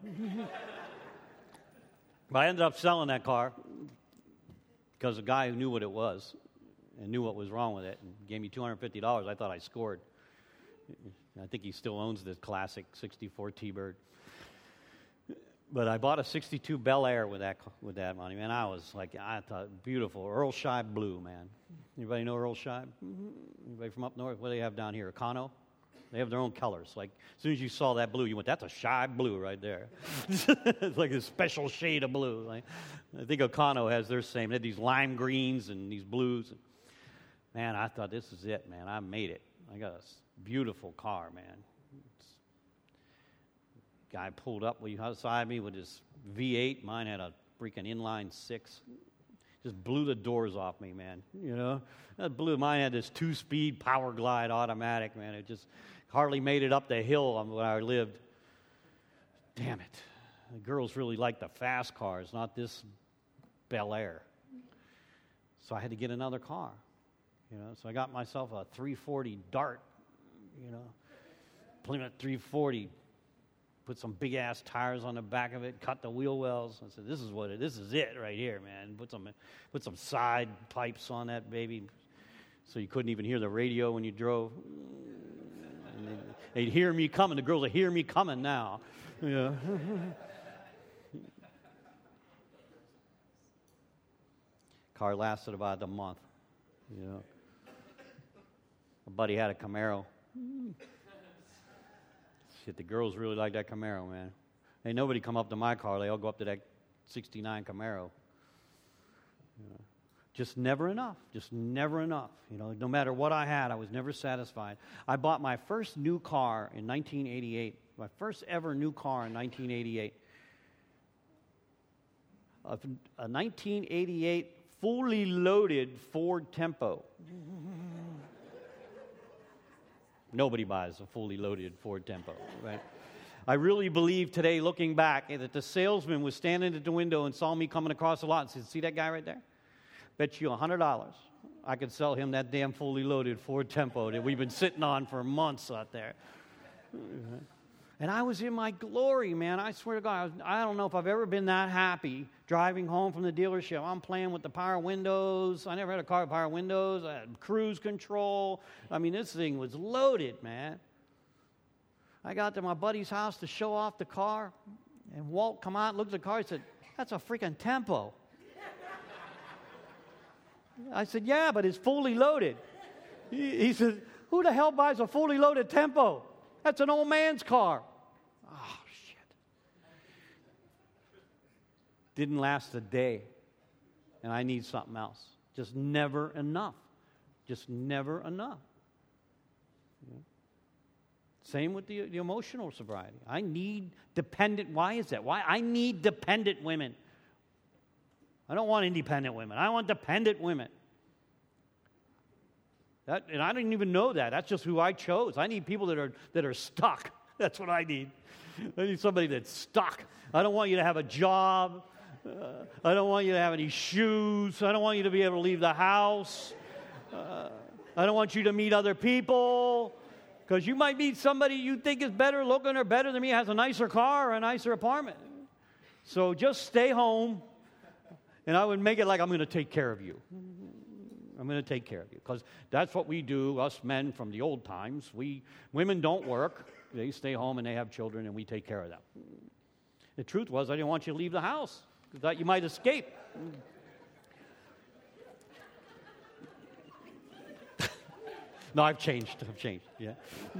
But I ended up selling that car because the guy who knew what it was and knew what was wrong with it and gave me two hundred fifty dollars. I thought I scored. I think he still owns this classic sixty-four T-Bird. But I bought a sixty-two Bel Air with that with that money, man. I was like, I thought, beautiful. Earl Scheib blue, man. Anybody know Earl Scheib? Anybody from up north? What do they have down here? Econo? They have their own colors. Like, as soon as you saw that blue, you went, that's a Scheib blue right there. It's like a special shade of blue. Like, I think Econo has their same. They had these lime greens and these blues. Man, I thought, this is it, man. I made it. I got a beautiful car, man. It's, guy pulled up beside me with his V eight. Mine had a freaking inline six. Just blew the doors off me, man. You know, that blew. Mine had this two-speed Power Glide automatic, man. It just hardly made it up the hill where I lived. Damn it! The girls really like the fast cars, not this Bel Air. So I had to get another car. You know, so I got myself a three forty Dart. You know, Plymouth three forty. Put some big ass tires on the back of it, cut the wheel wells. I said, "This is what it. This is it right here, man." Put some, put some side pipes on that baby, so you couldn't even hear the radio when you drove. And they'd, they'd hear me coming. The girls would hear me coming now. Yeah. Car lasted about a month. You know, my buddy had a Camaro. Shit, the girls really like that Camaro, man. Ain't nobody come up to my car. They all go up to that sixty-nine Camaro. You know, just never enough. Just never enough. You know, no matter what I had, I was never satisfied. I bought my first new car in nineteen eighty-eight. My first ever new car in nineteen eighty-eight. A, a nineteen eighty-eight fully loaded Ford Tempo. Nobody buys a fully loaded Ford Tempo, right? I really believe today, looking back, that the salesman was standing at the window and saw me coming across the lot and said, "See that guy right there? Bet you one hundred dollars I could sell him that damn fully loaded Ford Tempo that we've been sitting on for months out there." And I was in my glory, man. I swear to God, I, was, I don't know if I've ever been that happy driving home from the dealership. I'm playing with the power windows. I never had a car with power windows. I had cruise control. I mean, this thing was loaded, man. I got to my buddy's house to show off the car, and Walt come out, looked at the car, and said, "That's a freaking Tempo." I said, "Yeah, but it's fully loaded." He, he said, "Who the hell buys a fully loaded Tempo? That's an old man's car." Oh, shit. Didn't last a day. And I need something else. Just never enough. Just never enough. Yeah. Same with the, the emotional sobriety. I need dependent. Why is that? Why? I need dependent women. I don't want independent women. I want dependent women. That, and I didn't even know that. That's just who I chose. I need people that are that are stuck. That's what I need. I need somebody that's stuck. I don't want you to have a job. Uh, I don't want you to have any shoes. I don't want you to be able to leave the house. Uh, I don't want you to meet other people. Because you might meet somebody you think is better looking or better than me, has a nicer car or a nicer apartment. So just stay home, and I would make it like I'm going to take care of you. I'm going to take care of you. Because that's what we do, us men from the old times. We Women don't work. They stay home and they have children, and we take care of them. The truth was, I didn't want you to leave the house. I thought you might escape. No, I've changed. I've changed, yeah.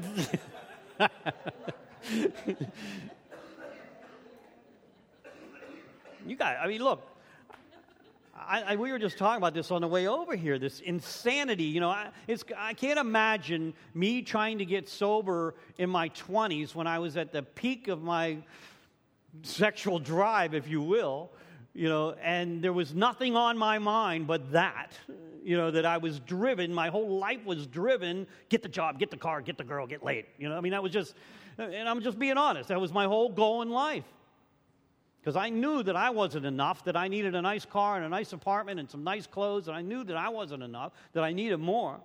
You guys, I mean, look, I, I, we were just talking about this on the way over here, this insanity. You know, I, it's, I can't imagine me trying to get sober in my twenties when I was at the peak of my sexual drive, if you will, you know, and there was nothing on my mind but that, you know, that I was driven, my whole life was driven, get the job, get the car, get the girl, get laid. You know, I mean, that was just, and I'm just being honest, that was my whole goal in life. Because I knew that I wasn't enough, that I needed a nice car and a nice apartment and some nice clothes, and I knew that I wasn't enough, that I needed more.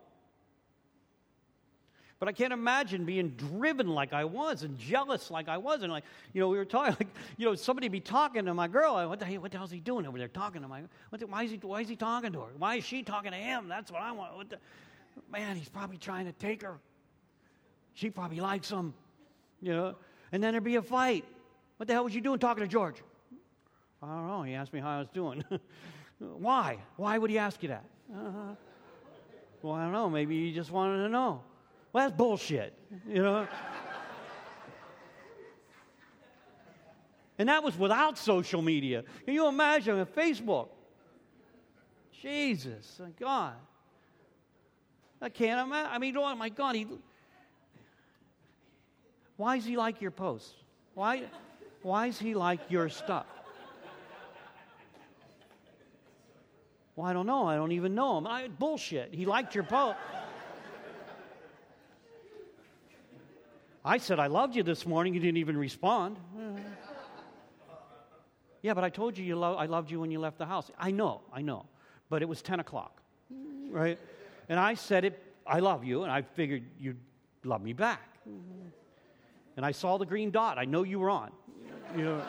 But I can't imagine being driven like I was and jealous like I was. And like, you know, we were talking, like, you know, somebody be talking to my girl. What the, what the hell is he doing over there talking to my, what the, why, is he, why is he talking to her? Why is she talking to him? That's what I want. What the, man, he's probably trying to take her. She probably likes him, you know. And then there'd be a fight. What the hell was you doing talking to George? I don't know. He asked me how I was doing. Why? Why would he ask you that? Uh-huh. Well, I don't know. Maybe he just wanted to know. Well, that's bullshit, you know. And that was without social media. Can you imagine a Facebook? Jesus, my God. I can't imagine. I mean, oh my God. He, why is he like your posts? Why, why is he like your stuff? Well, I don't know. I don't even know him. I, bullshit. He liked your post. I said, I loved you this morning. You didn't even respond. Yeah, but I told you, you lo- I loved you when you left the house. I know, I know. But it was ten o'clock, right? And I said it, I love you, and I figured you'd love me back. And I saw the green dot. I know you were on. You know.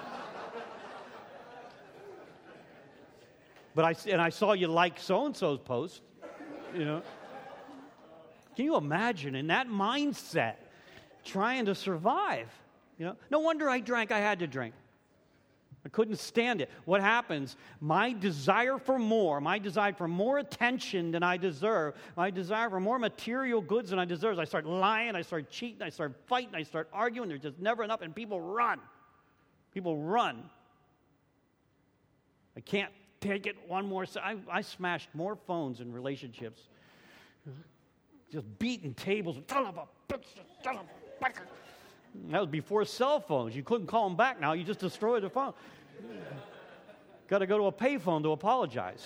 But I, and I saw you like so-and-so's post, you know. Can you imagine in that mindset trying to survive? You know, no wonder I drank. I had to drink. I couldn't stand it. What happens? My desire for more, my desire for more attention than I deserve, my desire for more material goods than I deserve, I start lying, I start cheating, I start fighting, I start arguing. There's just never enough, and people run. People run. I can't take it one more. I, I smashed more phones in relationships, just beating tables. That was before cell phones. You couldn't call them back now. You just destroyed the phone. Got to go to a payphone to apologize.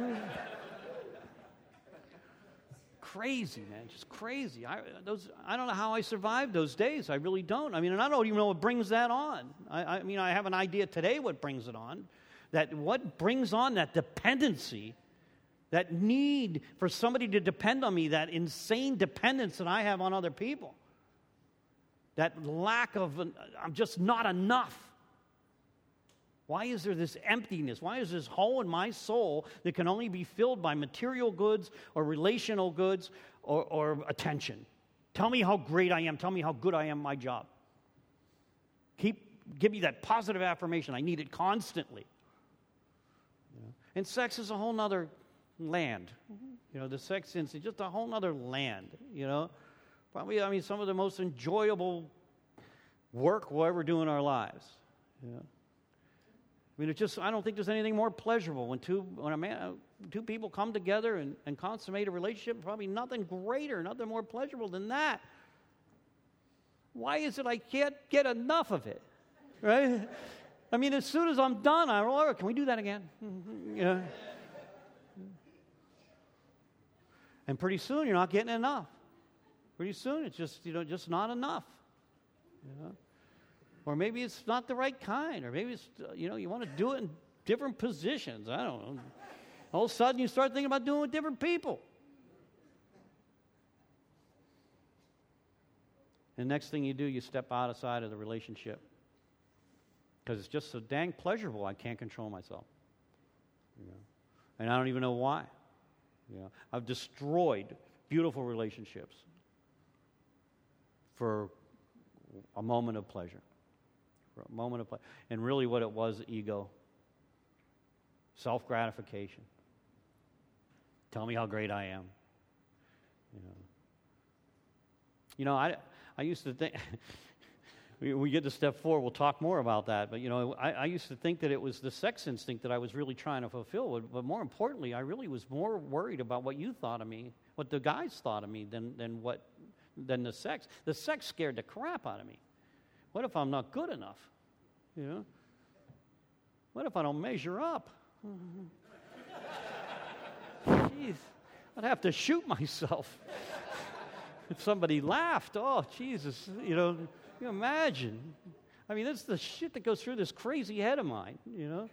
Crazy, man. Just crazy. I, those, I don't know how I survived those days. I really don't. I mean, and I don't even know what brings that on. I, I mean, I have an idea today what brings it on. That what brings on that dependency, that need for somebody to depend on me, that insane dependence that I have on other people. That lack of, I'm just not enough. Why is there this emptiness? Why is this hole in my soul that can only be filled by material goods or relational goods or, or attention? Tell me how great I am. Tell me how good I am at my job. Keep, give me that positive affirmation. I need it constantly. You know? And sex is a whole nother land. You know, the sex is just a whole nother land, you know. Probably, I mean, some of the most enjoyable work we'll ever do in our lives. You know? I mean, it's just, I don't think there's anything more pleasurable when two, when a man, two people come together and, and consummate a relationship. Probably nothing greater, nothing more pleasurable than that. Why is it I can't get enough of it? Right? I mean, as soon as I'm done, I'm, oh, can we do that again? You know? And pretty soon, you're not getting enough. Pretty soon, it's just, you know, just not enough, you know. Or maybe it's not the right kind, or maybe it's, you know, you want to do it in different positions. I don't know. All of a sudden, you start thinking about doing it with different people. And the next thing you do, you step outside of the relationship. Because it's just so dang pleasurable, I can't control myself. You know? And I don't even know why. You know? I've destroyed beautiful relationships for a moment of pleasure. For a moment of pleasure. And really what it was, ego. Self-gratification. Tell me how great I am. You know, you know I, I used to think, when we get to step four, we'll talk more about that, but you know, I, I used to think that it was the sex instinct that I was really trying to fulfill, but more importantly, I really was more worried about what you thought of me, what the guys thought of me, than, than, what, than the sex. The sex scared the crap out of me. What if I'm not good enough? You know? What if I don't measure up? Jeez, I'd have to shoot myself if somebody laughed. Oh, Jesus, you know, you imagine. I mean, that's the shit that goes through this crazy head of mine, you know.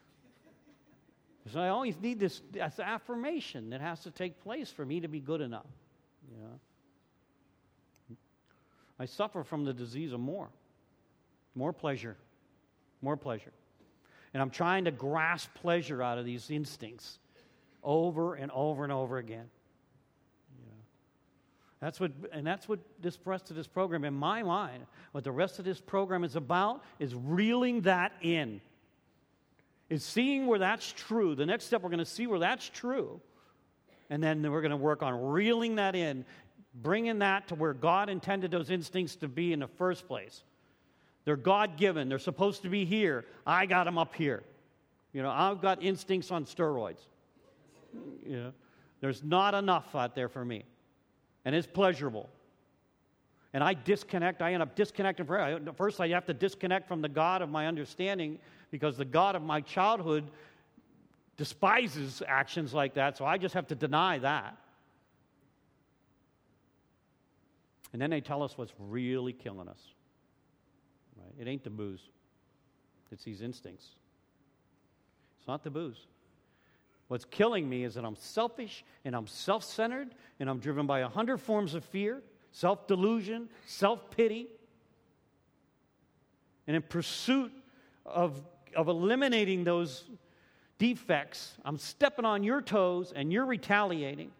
So I always need this, this affirmation that has to take place for me to be good enough, you know. I suffer from the disease of more. More pleasure. More pleasure. And I'm trying to grasp pleasure out of these instincts over and over and over again. You know, that's what, and that's what this rest of this program, in my mind, what the rest of this program is about, is reeling that in. Is seeing where that's true. The next step, we're going to see where that's true, and then we're going to work on reeling that in, bringing that to where God intended those instincts to be in the first place. They're God-given. They're supposed to be here. I got them up here. You know, I've got instincts on steroids. You know, there's not enough out there for me. And it's pleasurable. And I disconnect. I end up disconnecting forever. First, I have to disconnect from the God of my understanding, because the God of my childhood despises actions like that, so I just have to deny that. And then they tell us what's really killing us. Right? It ain't the booze. It's these instincts. It's not the booze. What's killing me is that I'm selfish and I'm self-centered and I'm driven by a hundred forms of fear, self-delusion, self-pity. And in pursuit of, of eliminating those defects, I'm stepping on your toes and you're retaliating.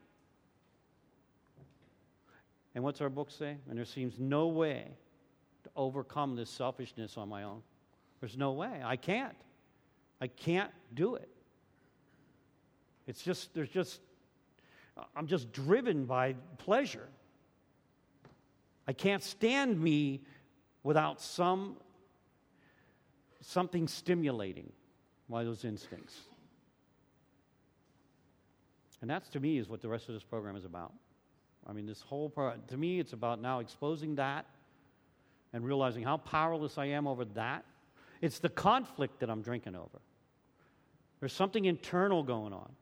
And what's our book say? And there seems no way to overcome this selfishness on my own. There's no way. I can't. I can't do it. It's just, there's just, I'm just driven by pleasure. I can't stand me without some, something stimulating by those instincts. And that's, to me, is what the rest of this program is about. I mean, this whole part, to me, it's about now exposing that and realizing how powerless I am over that. It's the conflict that I'm drinking over. There's something internal going on.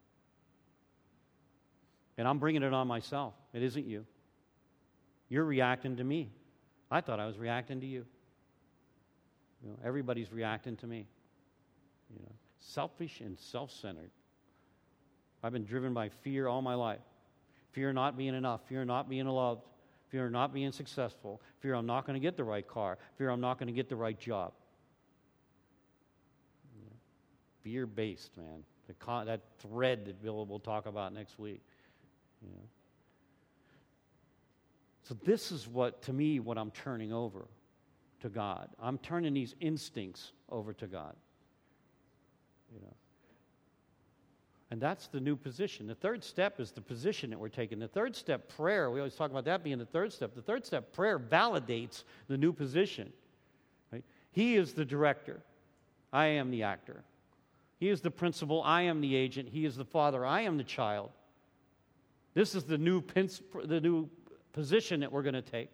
And I'm bringing it on myself. It isn't you. You're reacting to me. I thought I was reacting to you. You know, everybody's reacting to me. You know, selfish and self-centered. I've been driven by fear all my life. Fear of not being enough. Fear of not being loved. Fear of not being successful. Fear I'm not going to get the right car. Fear I'm not going to get the right job. You know, fear-based, man. The con- that thread that Bill will talk about next week. You know. So this is what, to me, what I'm turning over to God. I'm turning these instincts over to God. You know. And that's the new position. The third step is the position that we're taking. The third step, prayer, we always talk about that being the third step. The third step, prayer, validates the new position. Right? He is the director. I am the actor. He is the principal. I am the agent. He is the father. I am the child. This is the new, the new position that we're going to take.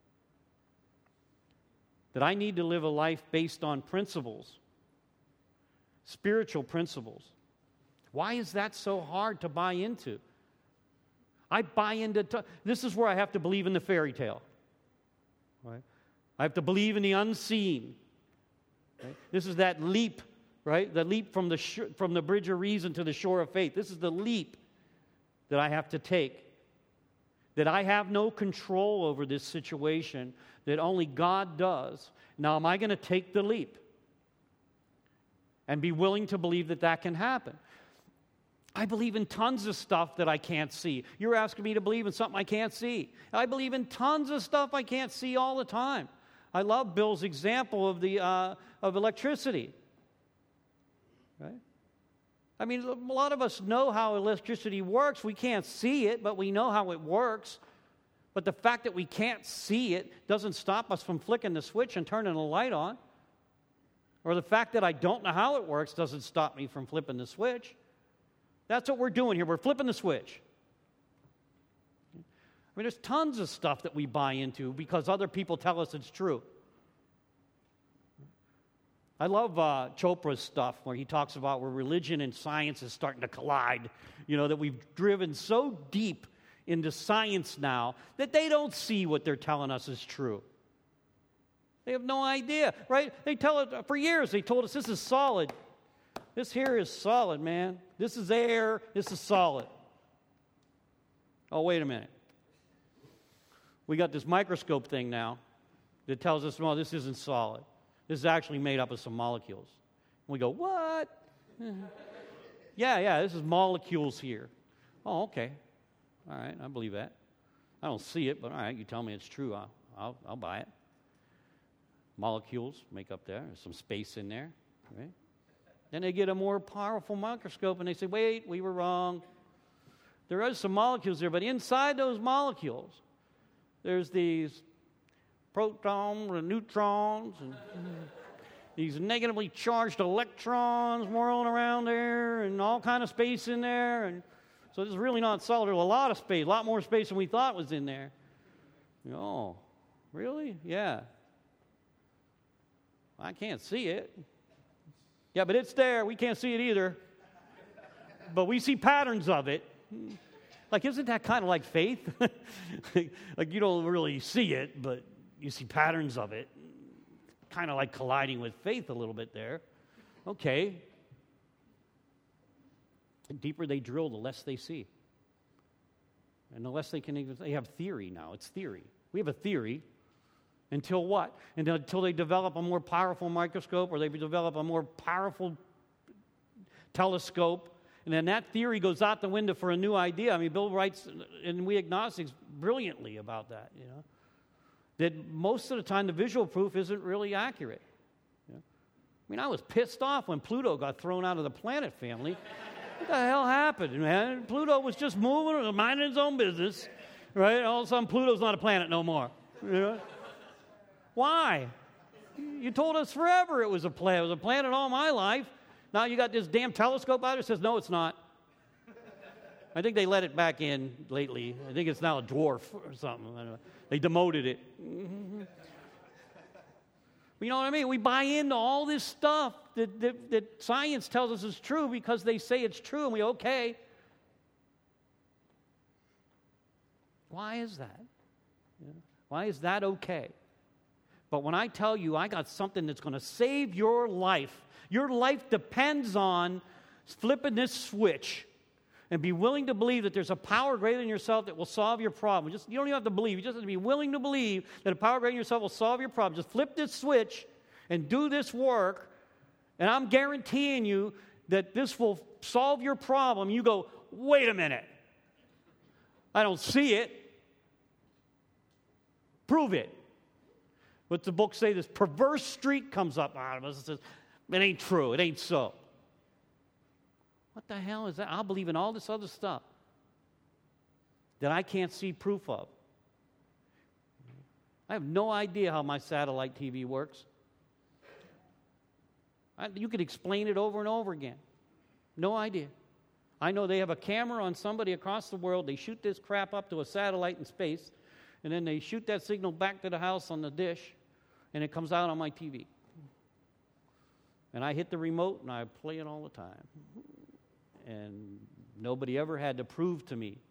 That I need to live a life based on principles, spiritual principles. Why is that so hard to buy into? I buy into, t- this is where I have to believe in the fairy tale. Right? I have to believe in the unseen. Right? This is that leap, right? The leap from the sh- from the bridge of reason to the shore of faith. This is the leap that I have to take that I have no control over this situation, that only God does. Now, am I going to take the leap and be willing to believe that that can happen? I believe in tons of stuff that I can't see. You're asking me to believe in something I can't see. I believe in tons of stuff I can't see all the time. I love Bill's example of the uh, of electricity. Right? I mean, a lot of us know how electricity works. We can't see it, but we know how it works. But the fact that we can't see it doesn't stop us from flicking the switch and turning the light on. Or the fact that I don't know how it works doesn't stop me from flipping the switch. That's what we're doing here. We're flipping the switch. I mean, there's tons of stuff that we buy into because other people tell us it's true. I love uh, Chopra's stuff where he talks about where religion and science is starting to collide. You know, that we've driven so deep into science now that they don't see what they're telling us is true. They have no idea, right? They tell it for years. They told us this is solid. This here is solid, man. This is air. This is solid. Oh, wait a minute. We got this microscope thing now that tells us, well, this isn't solid. This is actually made up of some molecules. And we go, what? yeah, yeah, this is molecules here. Oh, okay. All right, I believe that. I don't see it, but all right, you tell me it's true. I'll, I'll, I'll buy it. Molecules make up there. There's some space in there, right? Then they get a more powerful microscope and they say, wait, we were wrong. There are some molecules there, but inside those molecules, there's these protons and neutrons and these negatively charged electrons whirling around there and all kind of space in there. And so it's really not solid. There's a lot of space, a lot more space than we thought was in there. Oh, really? Yeah. I can't see it. Yeah, but it's there. We can't see it either. But we see patterns of it. Like, isn't that kind of like faith? Like, you don't really see it, but you see patterns of it. Kind of like colliding with faith a little bit there. Okay. The deeper they drill, the less they see. And the less they can even, they have theory now. It's theory. We have a theory. Until what? Until they develop a more powerful microscope or they develop a more powerful telescope. And then that theory goes out the window for a new idea. I mean, Bill writes, and we agnostics, brilliantly about that, you know. That most of the time the visual proof isn't really accurate. You know? I mean, I was pissed off when Pluto got thrown out of the planet family. What the hell happened, man? Pluto was just moving, minding his own business, right? All of a sudden, Pluto's not a planet no more. You know? Why? You told us forever it was a planet. It was a planet all my life. Now you got this damn telescope out there that says, no, it's not. I think they let it back in lately. I think it's now a dwarf or something. I don't know. They demoted it. You know what I mean? We buy into all this stuff that, that, that science tells us is true because they say it's true, and we okay. Why is that? Yeah. Why is that okay? But when I tell you I got something that's going to save your life, your life depends on flipping this switch and be willing to believe that there's a power greater than yourself that will solve your problem. Just, you don't even have to believe. You just have to be willing to believe that a power greater than yourself will solve your problem. Just flip this switch and do this work, and I'm guaranteeing you that this will solve your problem. You go, wait a minute. I don't see it. Prove it. What's the book say? This perverse streak comes up out of us and says, it ain't true. It ain't so. What the hell is that? I'll believe in all this other stuff that I can't see proof of. I have no idea how my satellite T V works. I, you could explain it over and over again. No idea. I know they have a camera on somebody across the world. They shoot this crap up to a satellite in space, and then they shoot that signal back to the house on the dish, and it comes out on my T V. And I hit the remote, and I play it all the time. And nobody ever had to prove to me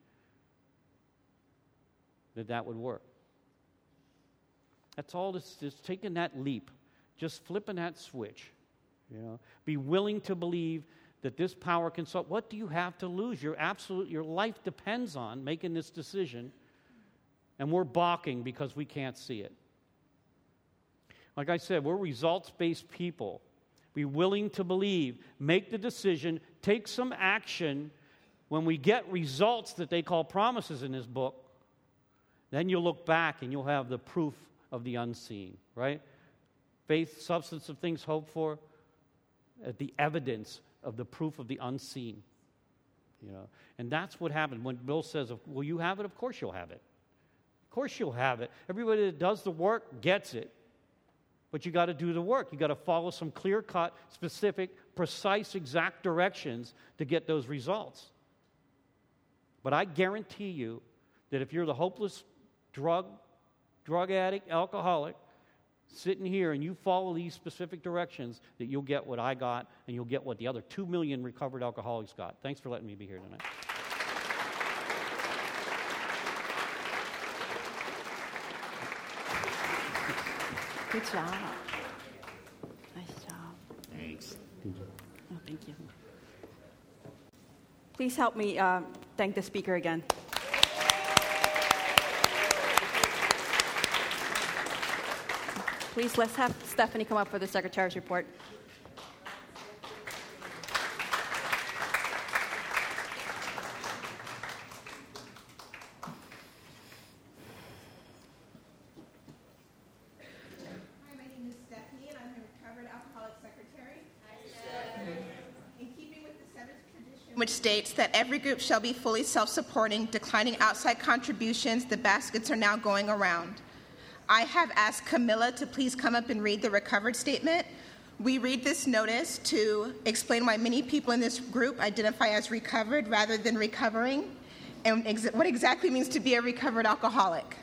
that that would work. That's all this is, taking that leap, just flipping that switch. You know, be willing to believe that this power can solve. What do you have to lose? Your absolute, your life depends on making this decision and we're balking because we can't see it. Like I said, we're results-based people. Be willing to believe, make the decision, take some action. When we get results that they call promises in this book, then you'll look back and you'll have the proof of the unseen, right? Faith, substance of things hoped for, uh, the evidence of the proof of the unseen. You know, and that's what happened when Bill says, "Will you have it?" Of course you'll have it. Of course you'll have it. Everybody that does the work gets it. But you got to do the work. You got to follow some clear-cut, specific, precise, exact directions to get those results. But I guarantee you that if you're the hopeless drug, drug addict, alcoholic, sitting here and you follow these specific directions, that you'll get what I got and you'll get what the other two million recovered alcoholics got. Thanks for letting me be here tonight. Good job. Nice job. Thanks. Oh, thank you. Please help me uh, thank the speaker again. Please, let's have Stephanie come up for the Secretary's report. Hi, my name is Stephanie, and I'm the Recovered Alcoholic Secretary. In keeping with the seventh tradition, which states that every group shall be fully self-supporting, declining outside contributions, the baskets are now going around. I have asked Camilla to please come up and read the recovered statement. We read this notice to explain why many people in this group identify as recovered rather than recovering, and ex- what exactly means to be a recovered alcoholic.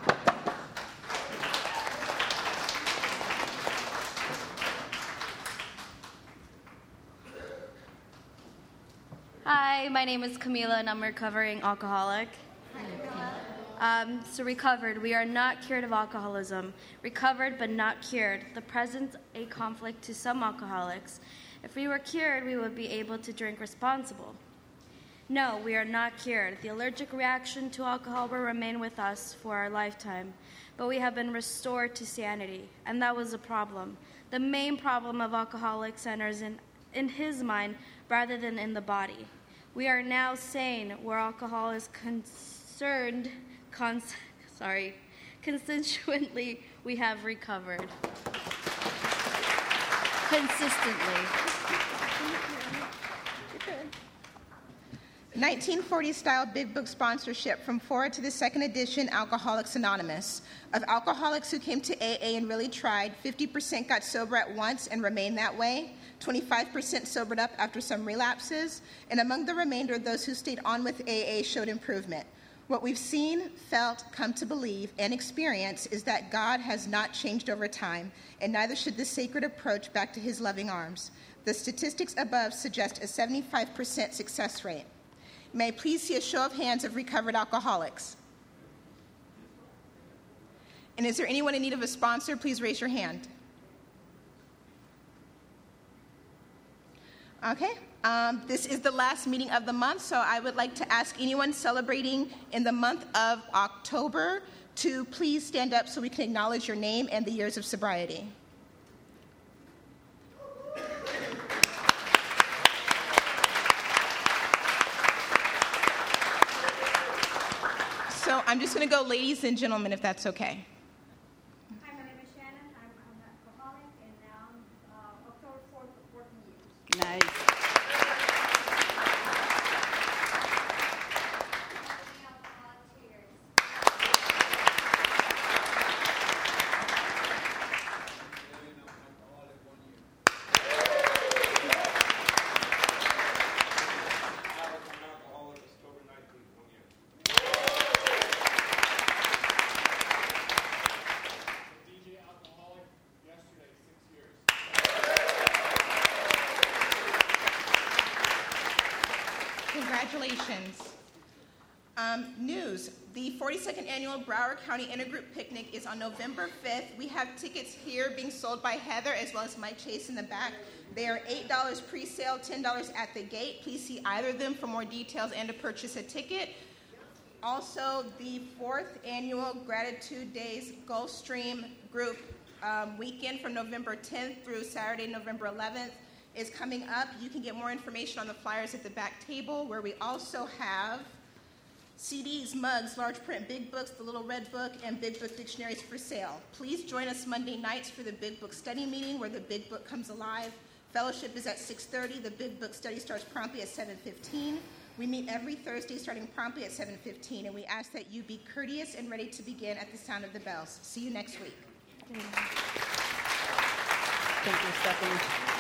Hi, my name is Camila, and I'm a recovering alcoholic. Um, so recovered, we are not cured of alcoholism. Recovered but not cured. The present a conflict to some alcoholics. If we were cured, we would be able to drink responsible. No, we are not cured. The allergic reaction to alcohol will remain with us for our lifetime. But we have been restored to sanity, and that was a problem. The main problem of alcoholic centers in, in his mind rather than in the body. We are now sane where alcohol is concerned. Cons- sorry, constituently, we have recovered. Consistently. nineteen forties style big book sponsorship from forward to the second edition Alcoholics Anonymous. Of alcoholics who came to A A and really tried, fifty percent got sober at once and remained that way, twenty-five percent sobered up after some relapses, and among the remainder, those who stayed on with A A showed improvement. What we've seen, felt, come to believe, and experience is that God has not changed over time, and neither should this sacred approach back to his loving arms. The statistics above suggest a seventy-five percent success rate. May I please see a show of hands of recovered alcoholics? And is there anyone in need of a sponsor? Please raise your hand. Okay. Um, this is the last meeting of the month, so I would like to ask anyone celebrating in the month of October to please stand up so we can acknowledge your name and the years of sobriety. So I'm just going to go ladies and gentlemen, if that's okay. Hi, my name is Shannon. I'm an alcoholic, and now uh, October fourth, fourteen years. Nice. Congratulations. Um, news. The forty-second Annual Broward County Intergroup Picnic is on November fifth. We have tickets here being sold by Heather as well as Mike Chase in the back. They are eight dollars pre-sale, ten dollars at the gate. Please see either of them for more details and to purchase a ticket. Also, the fourth annual Gratitude Days Gulfstream Group um, weekend from November tenth through Saturday, November eleventh is coming up. You can get more information on the flyers at the back table, where we also have C Ds, mugs, large print big books, the Little Red Book, and big book dictionaries for sale. Please join us Monday nights for the big book study meeting, where the big book comes alive. Fellowship is at six thirty. The big book study starts promptly at seven fifteen. We meet every Thursday starting promptly at seven fifteen, and we ask that you be courteous and ready to begin at the sound of the bells. See you next week. Thank you, Stephanie.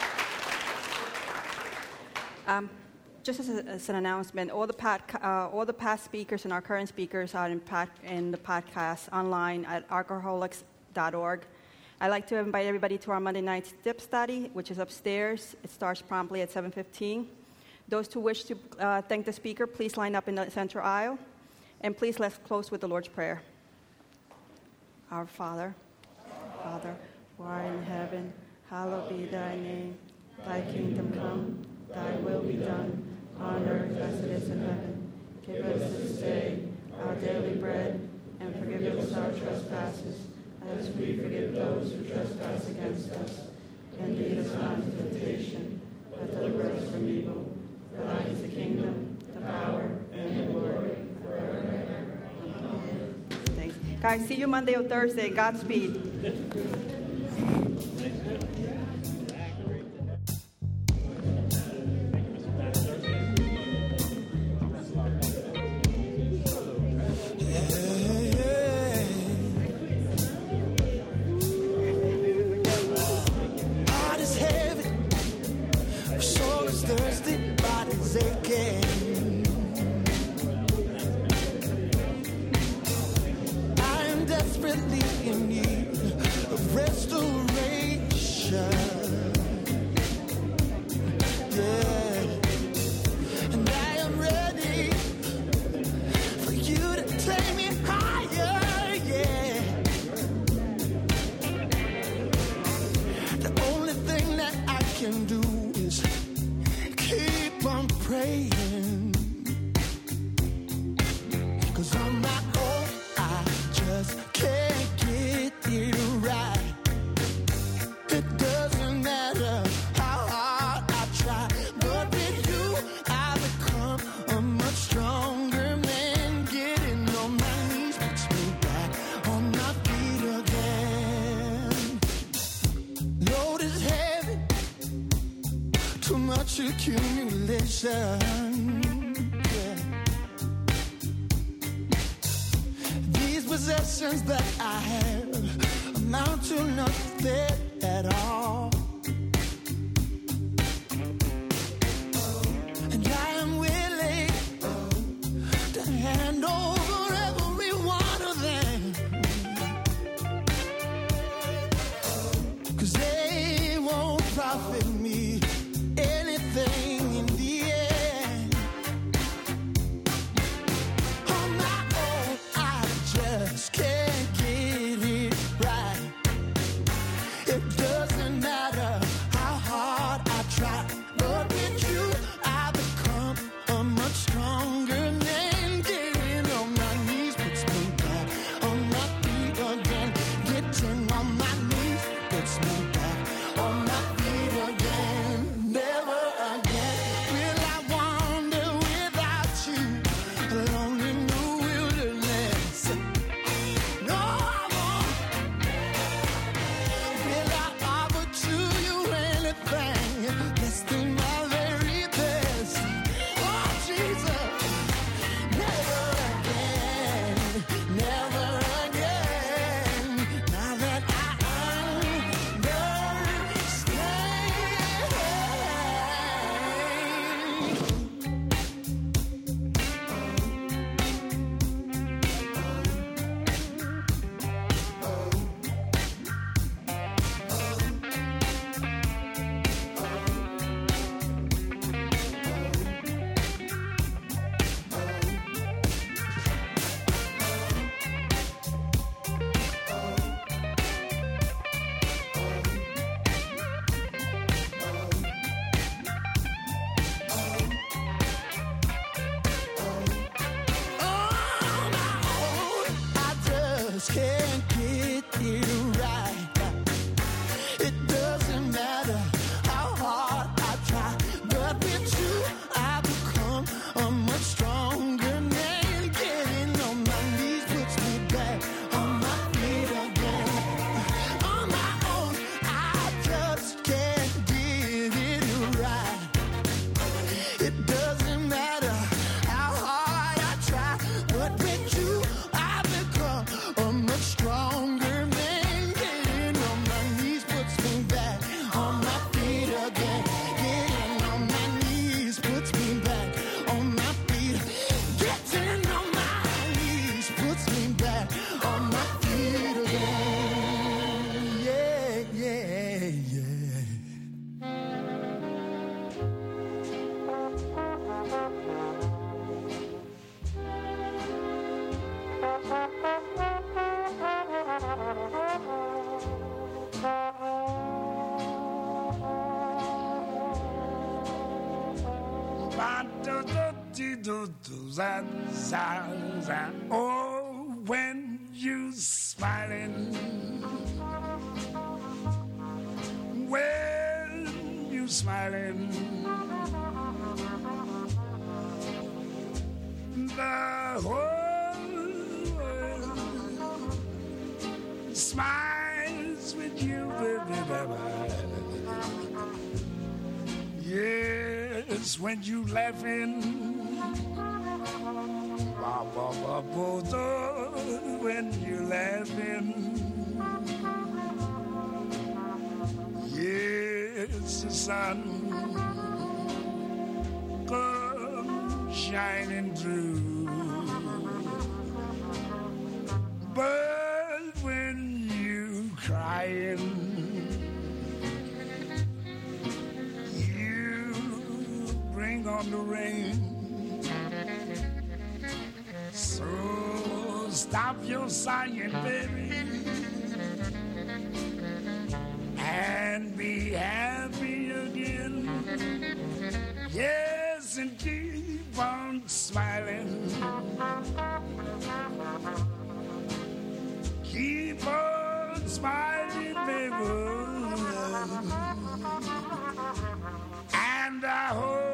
Um, just as, a, as an announcement, all the, pod, uh, all the past speakers and our current speakers are in, pod, in the podcast online at alcoholics dot org. I'd like to invite everybody to our Monday night dip study, which is upstairs. It starts promptly at seven fifteen. Those who wish to uh, thank the speaker, please line up in the central aisle. And please let's close with the Lord's Prayer. Our Father, Father, who art in heaven, hallowed be thy name. Thy kingdom come, thy will be done, on earth as it is in heaven. Give us this day our daily bread, and forgive us our trespasses, as we forgive those who trespass against us. And lead us not into temptation, but deliver us from evil. For thine is the kingdom, the power, and the glory, forever and ever. Amen. Thanks. Guys, see you Monday or Thursday. Godspeed. Accumulation, yeah. These possessions that I have amount to nothing at all. And I am willing to hand over every one of them, 'cause they won't profit me anything. Will I do do za za za. Oh, when you smiling, when you smiling, the whole world smiles with you, baby, baby. Yes, when you laughing, ba, ba, ba, bo, do, when you laughing. Yes, the sun comes shining through. But when you crying, bring on the rain. So stop your sighing, baby, and be happy again. Yes, and keep on smiling. Keep on smiling, baby. And I hope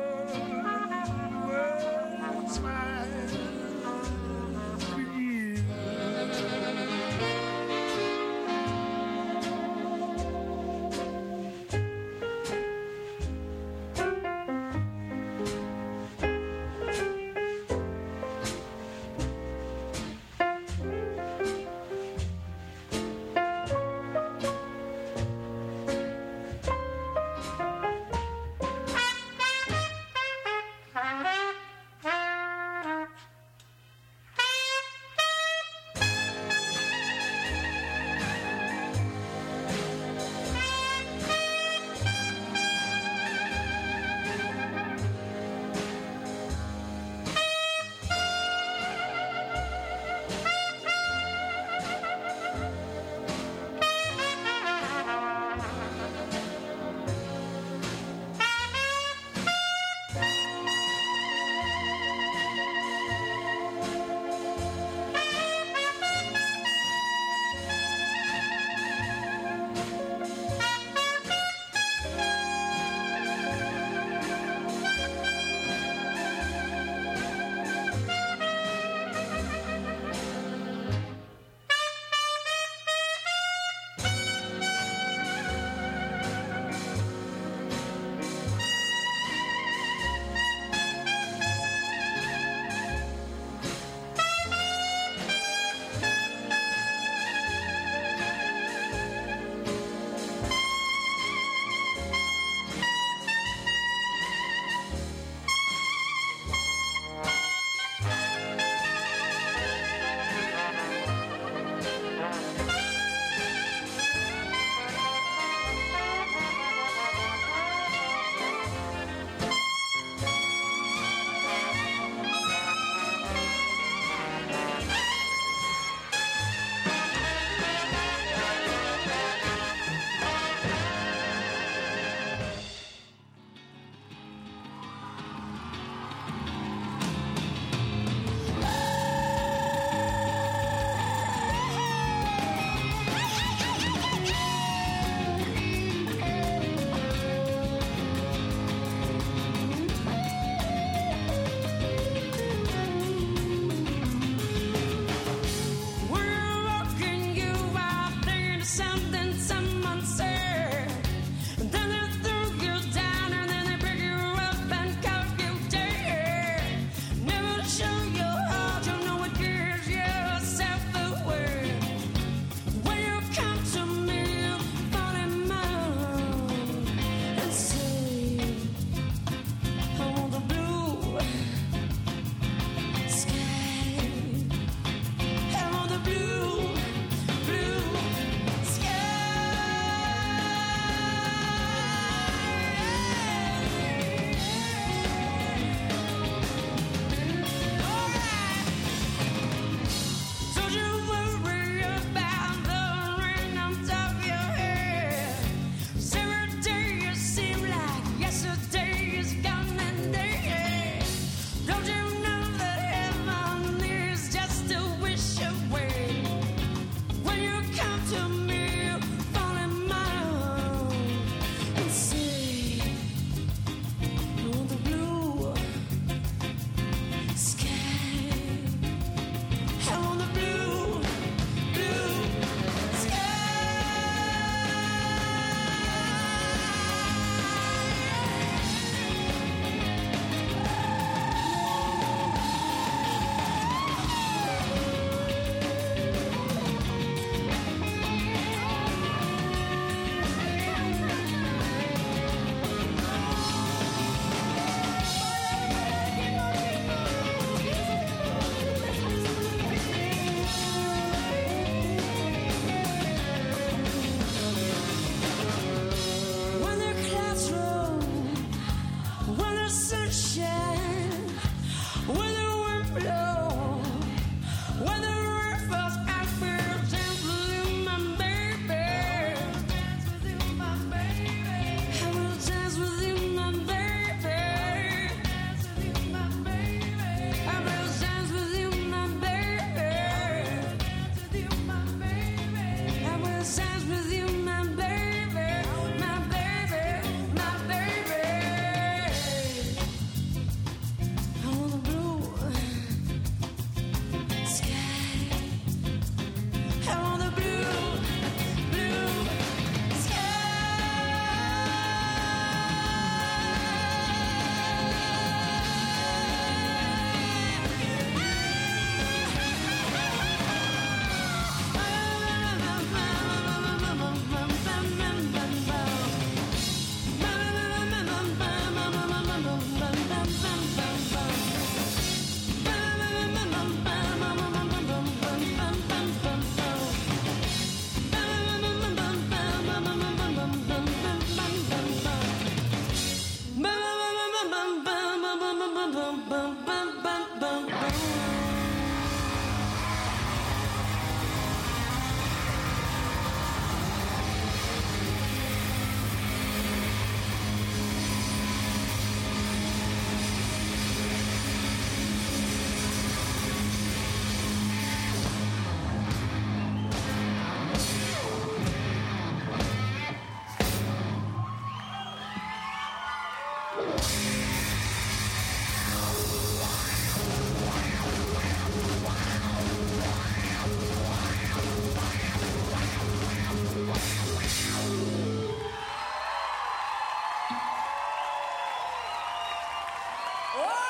Oh!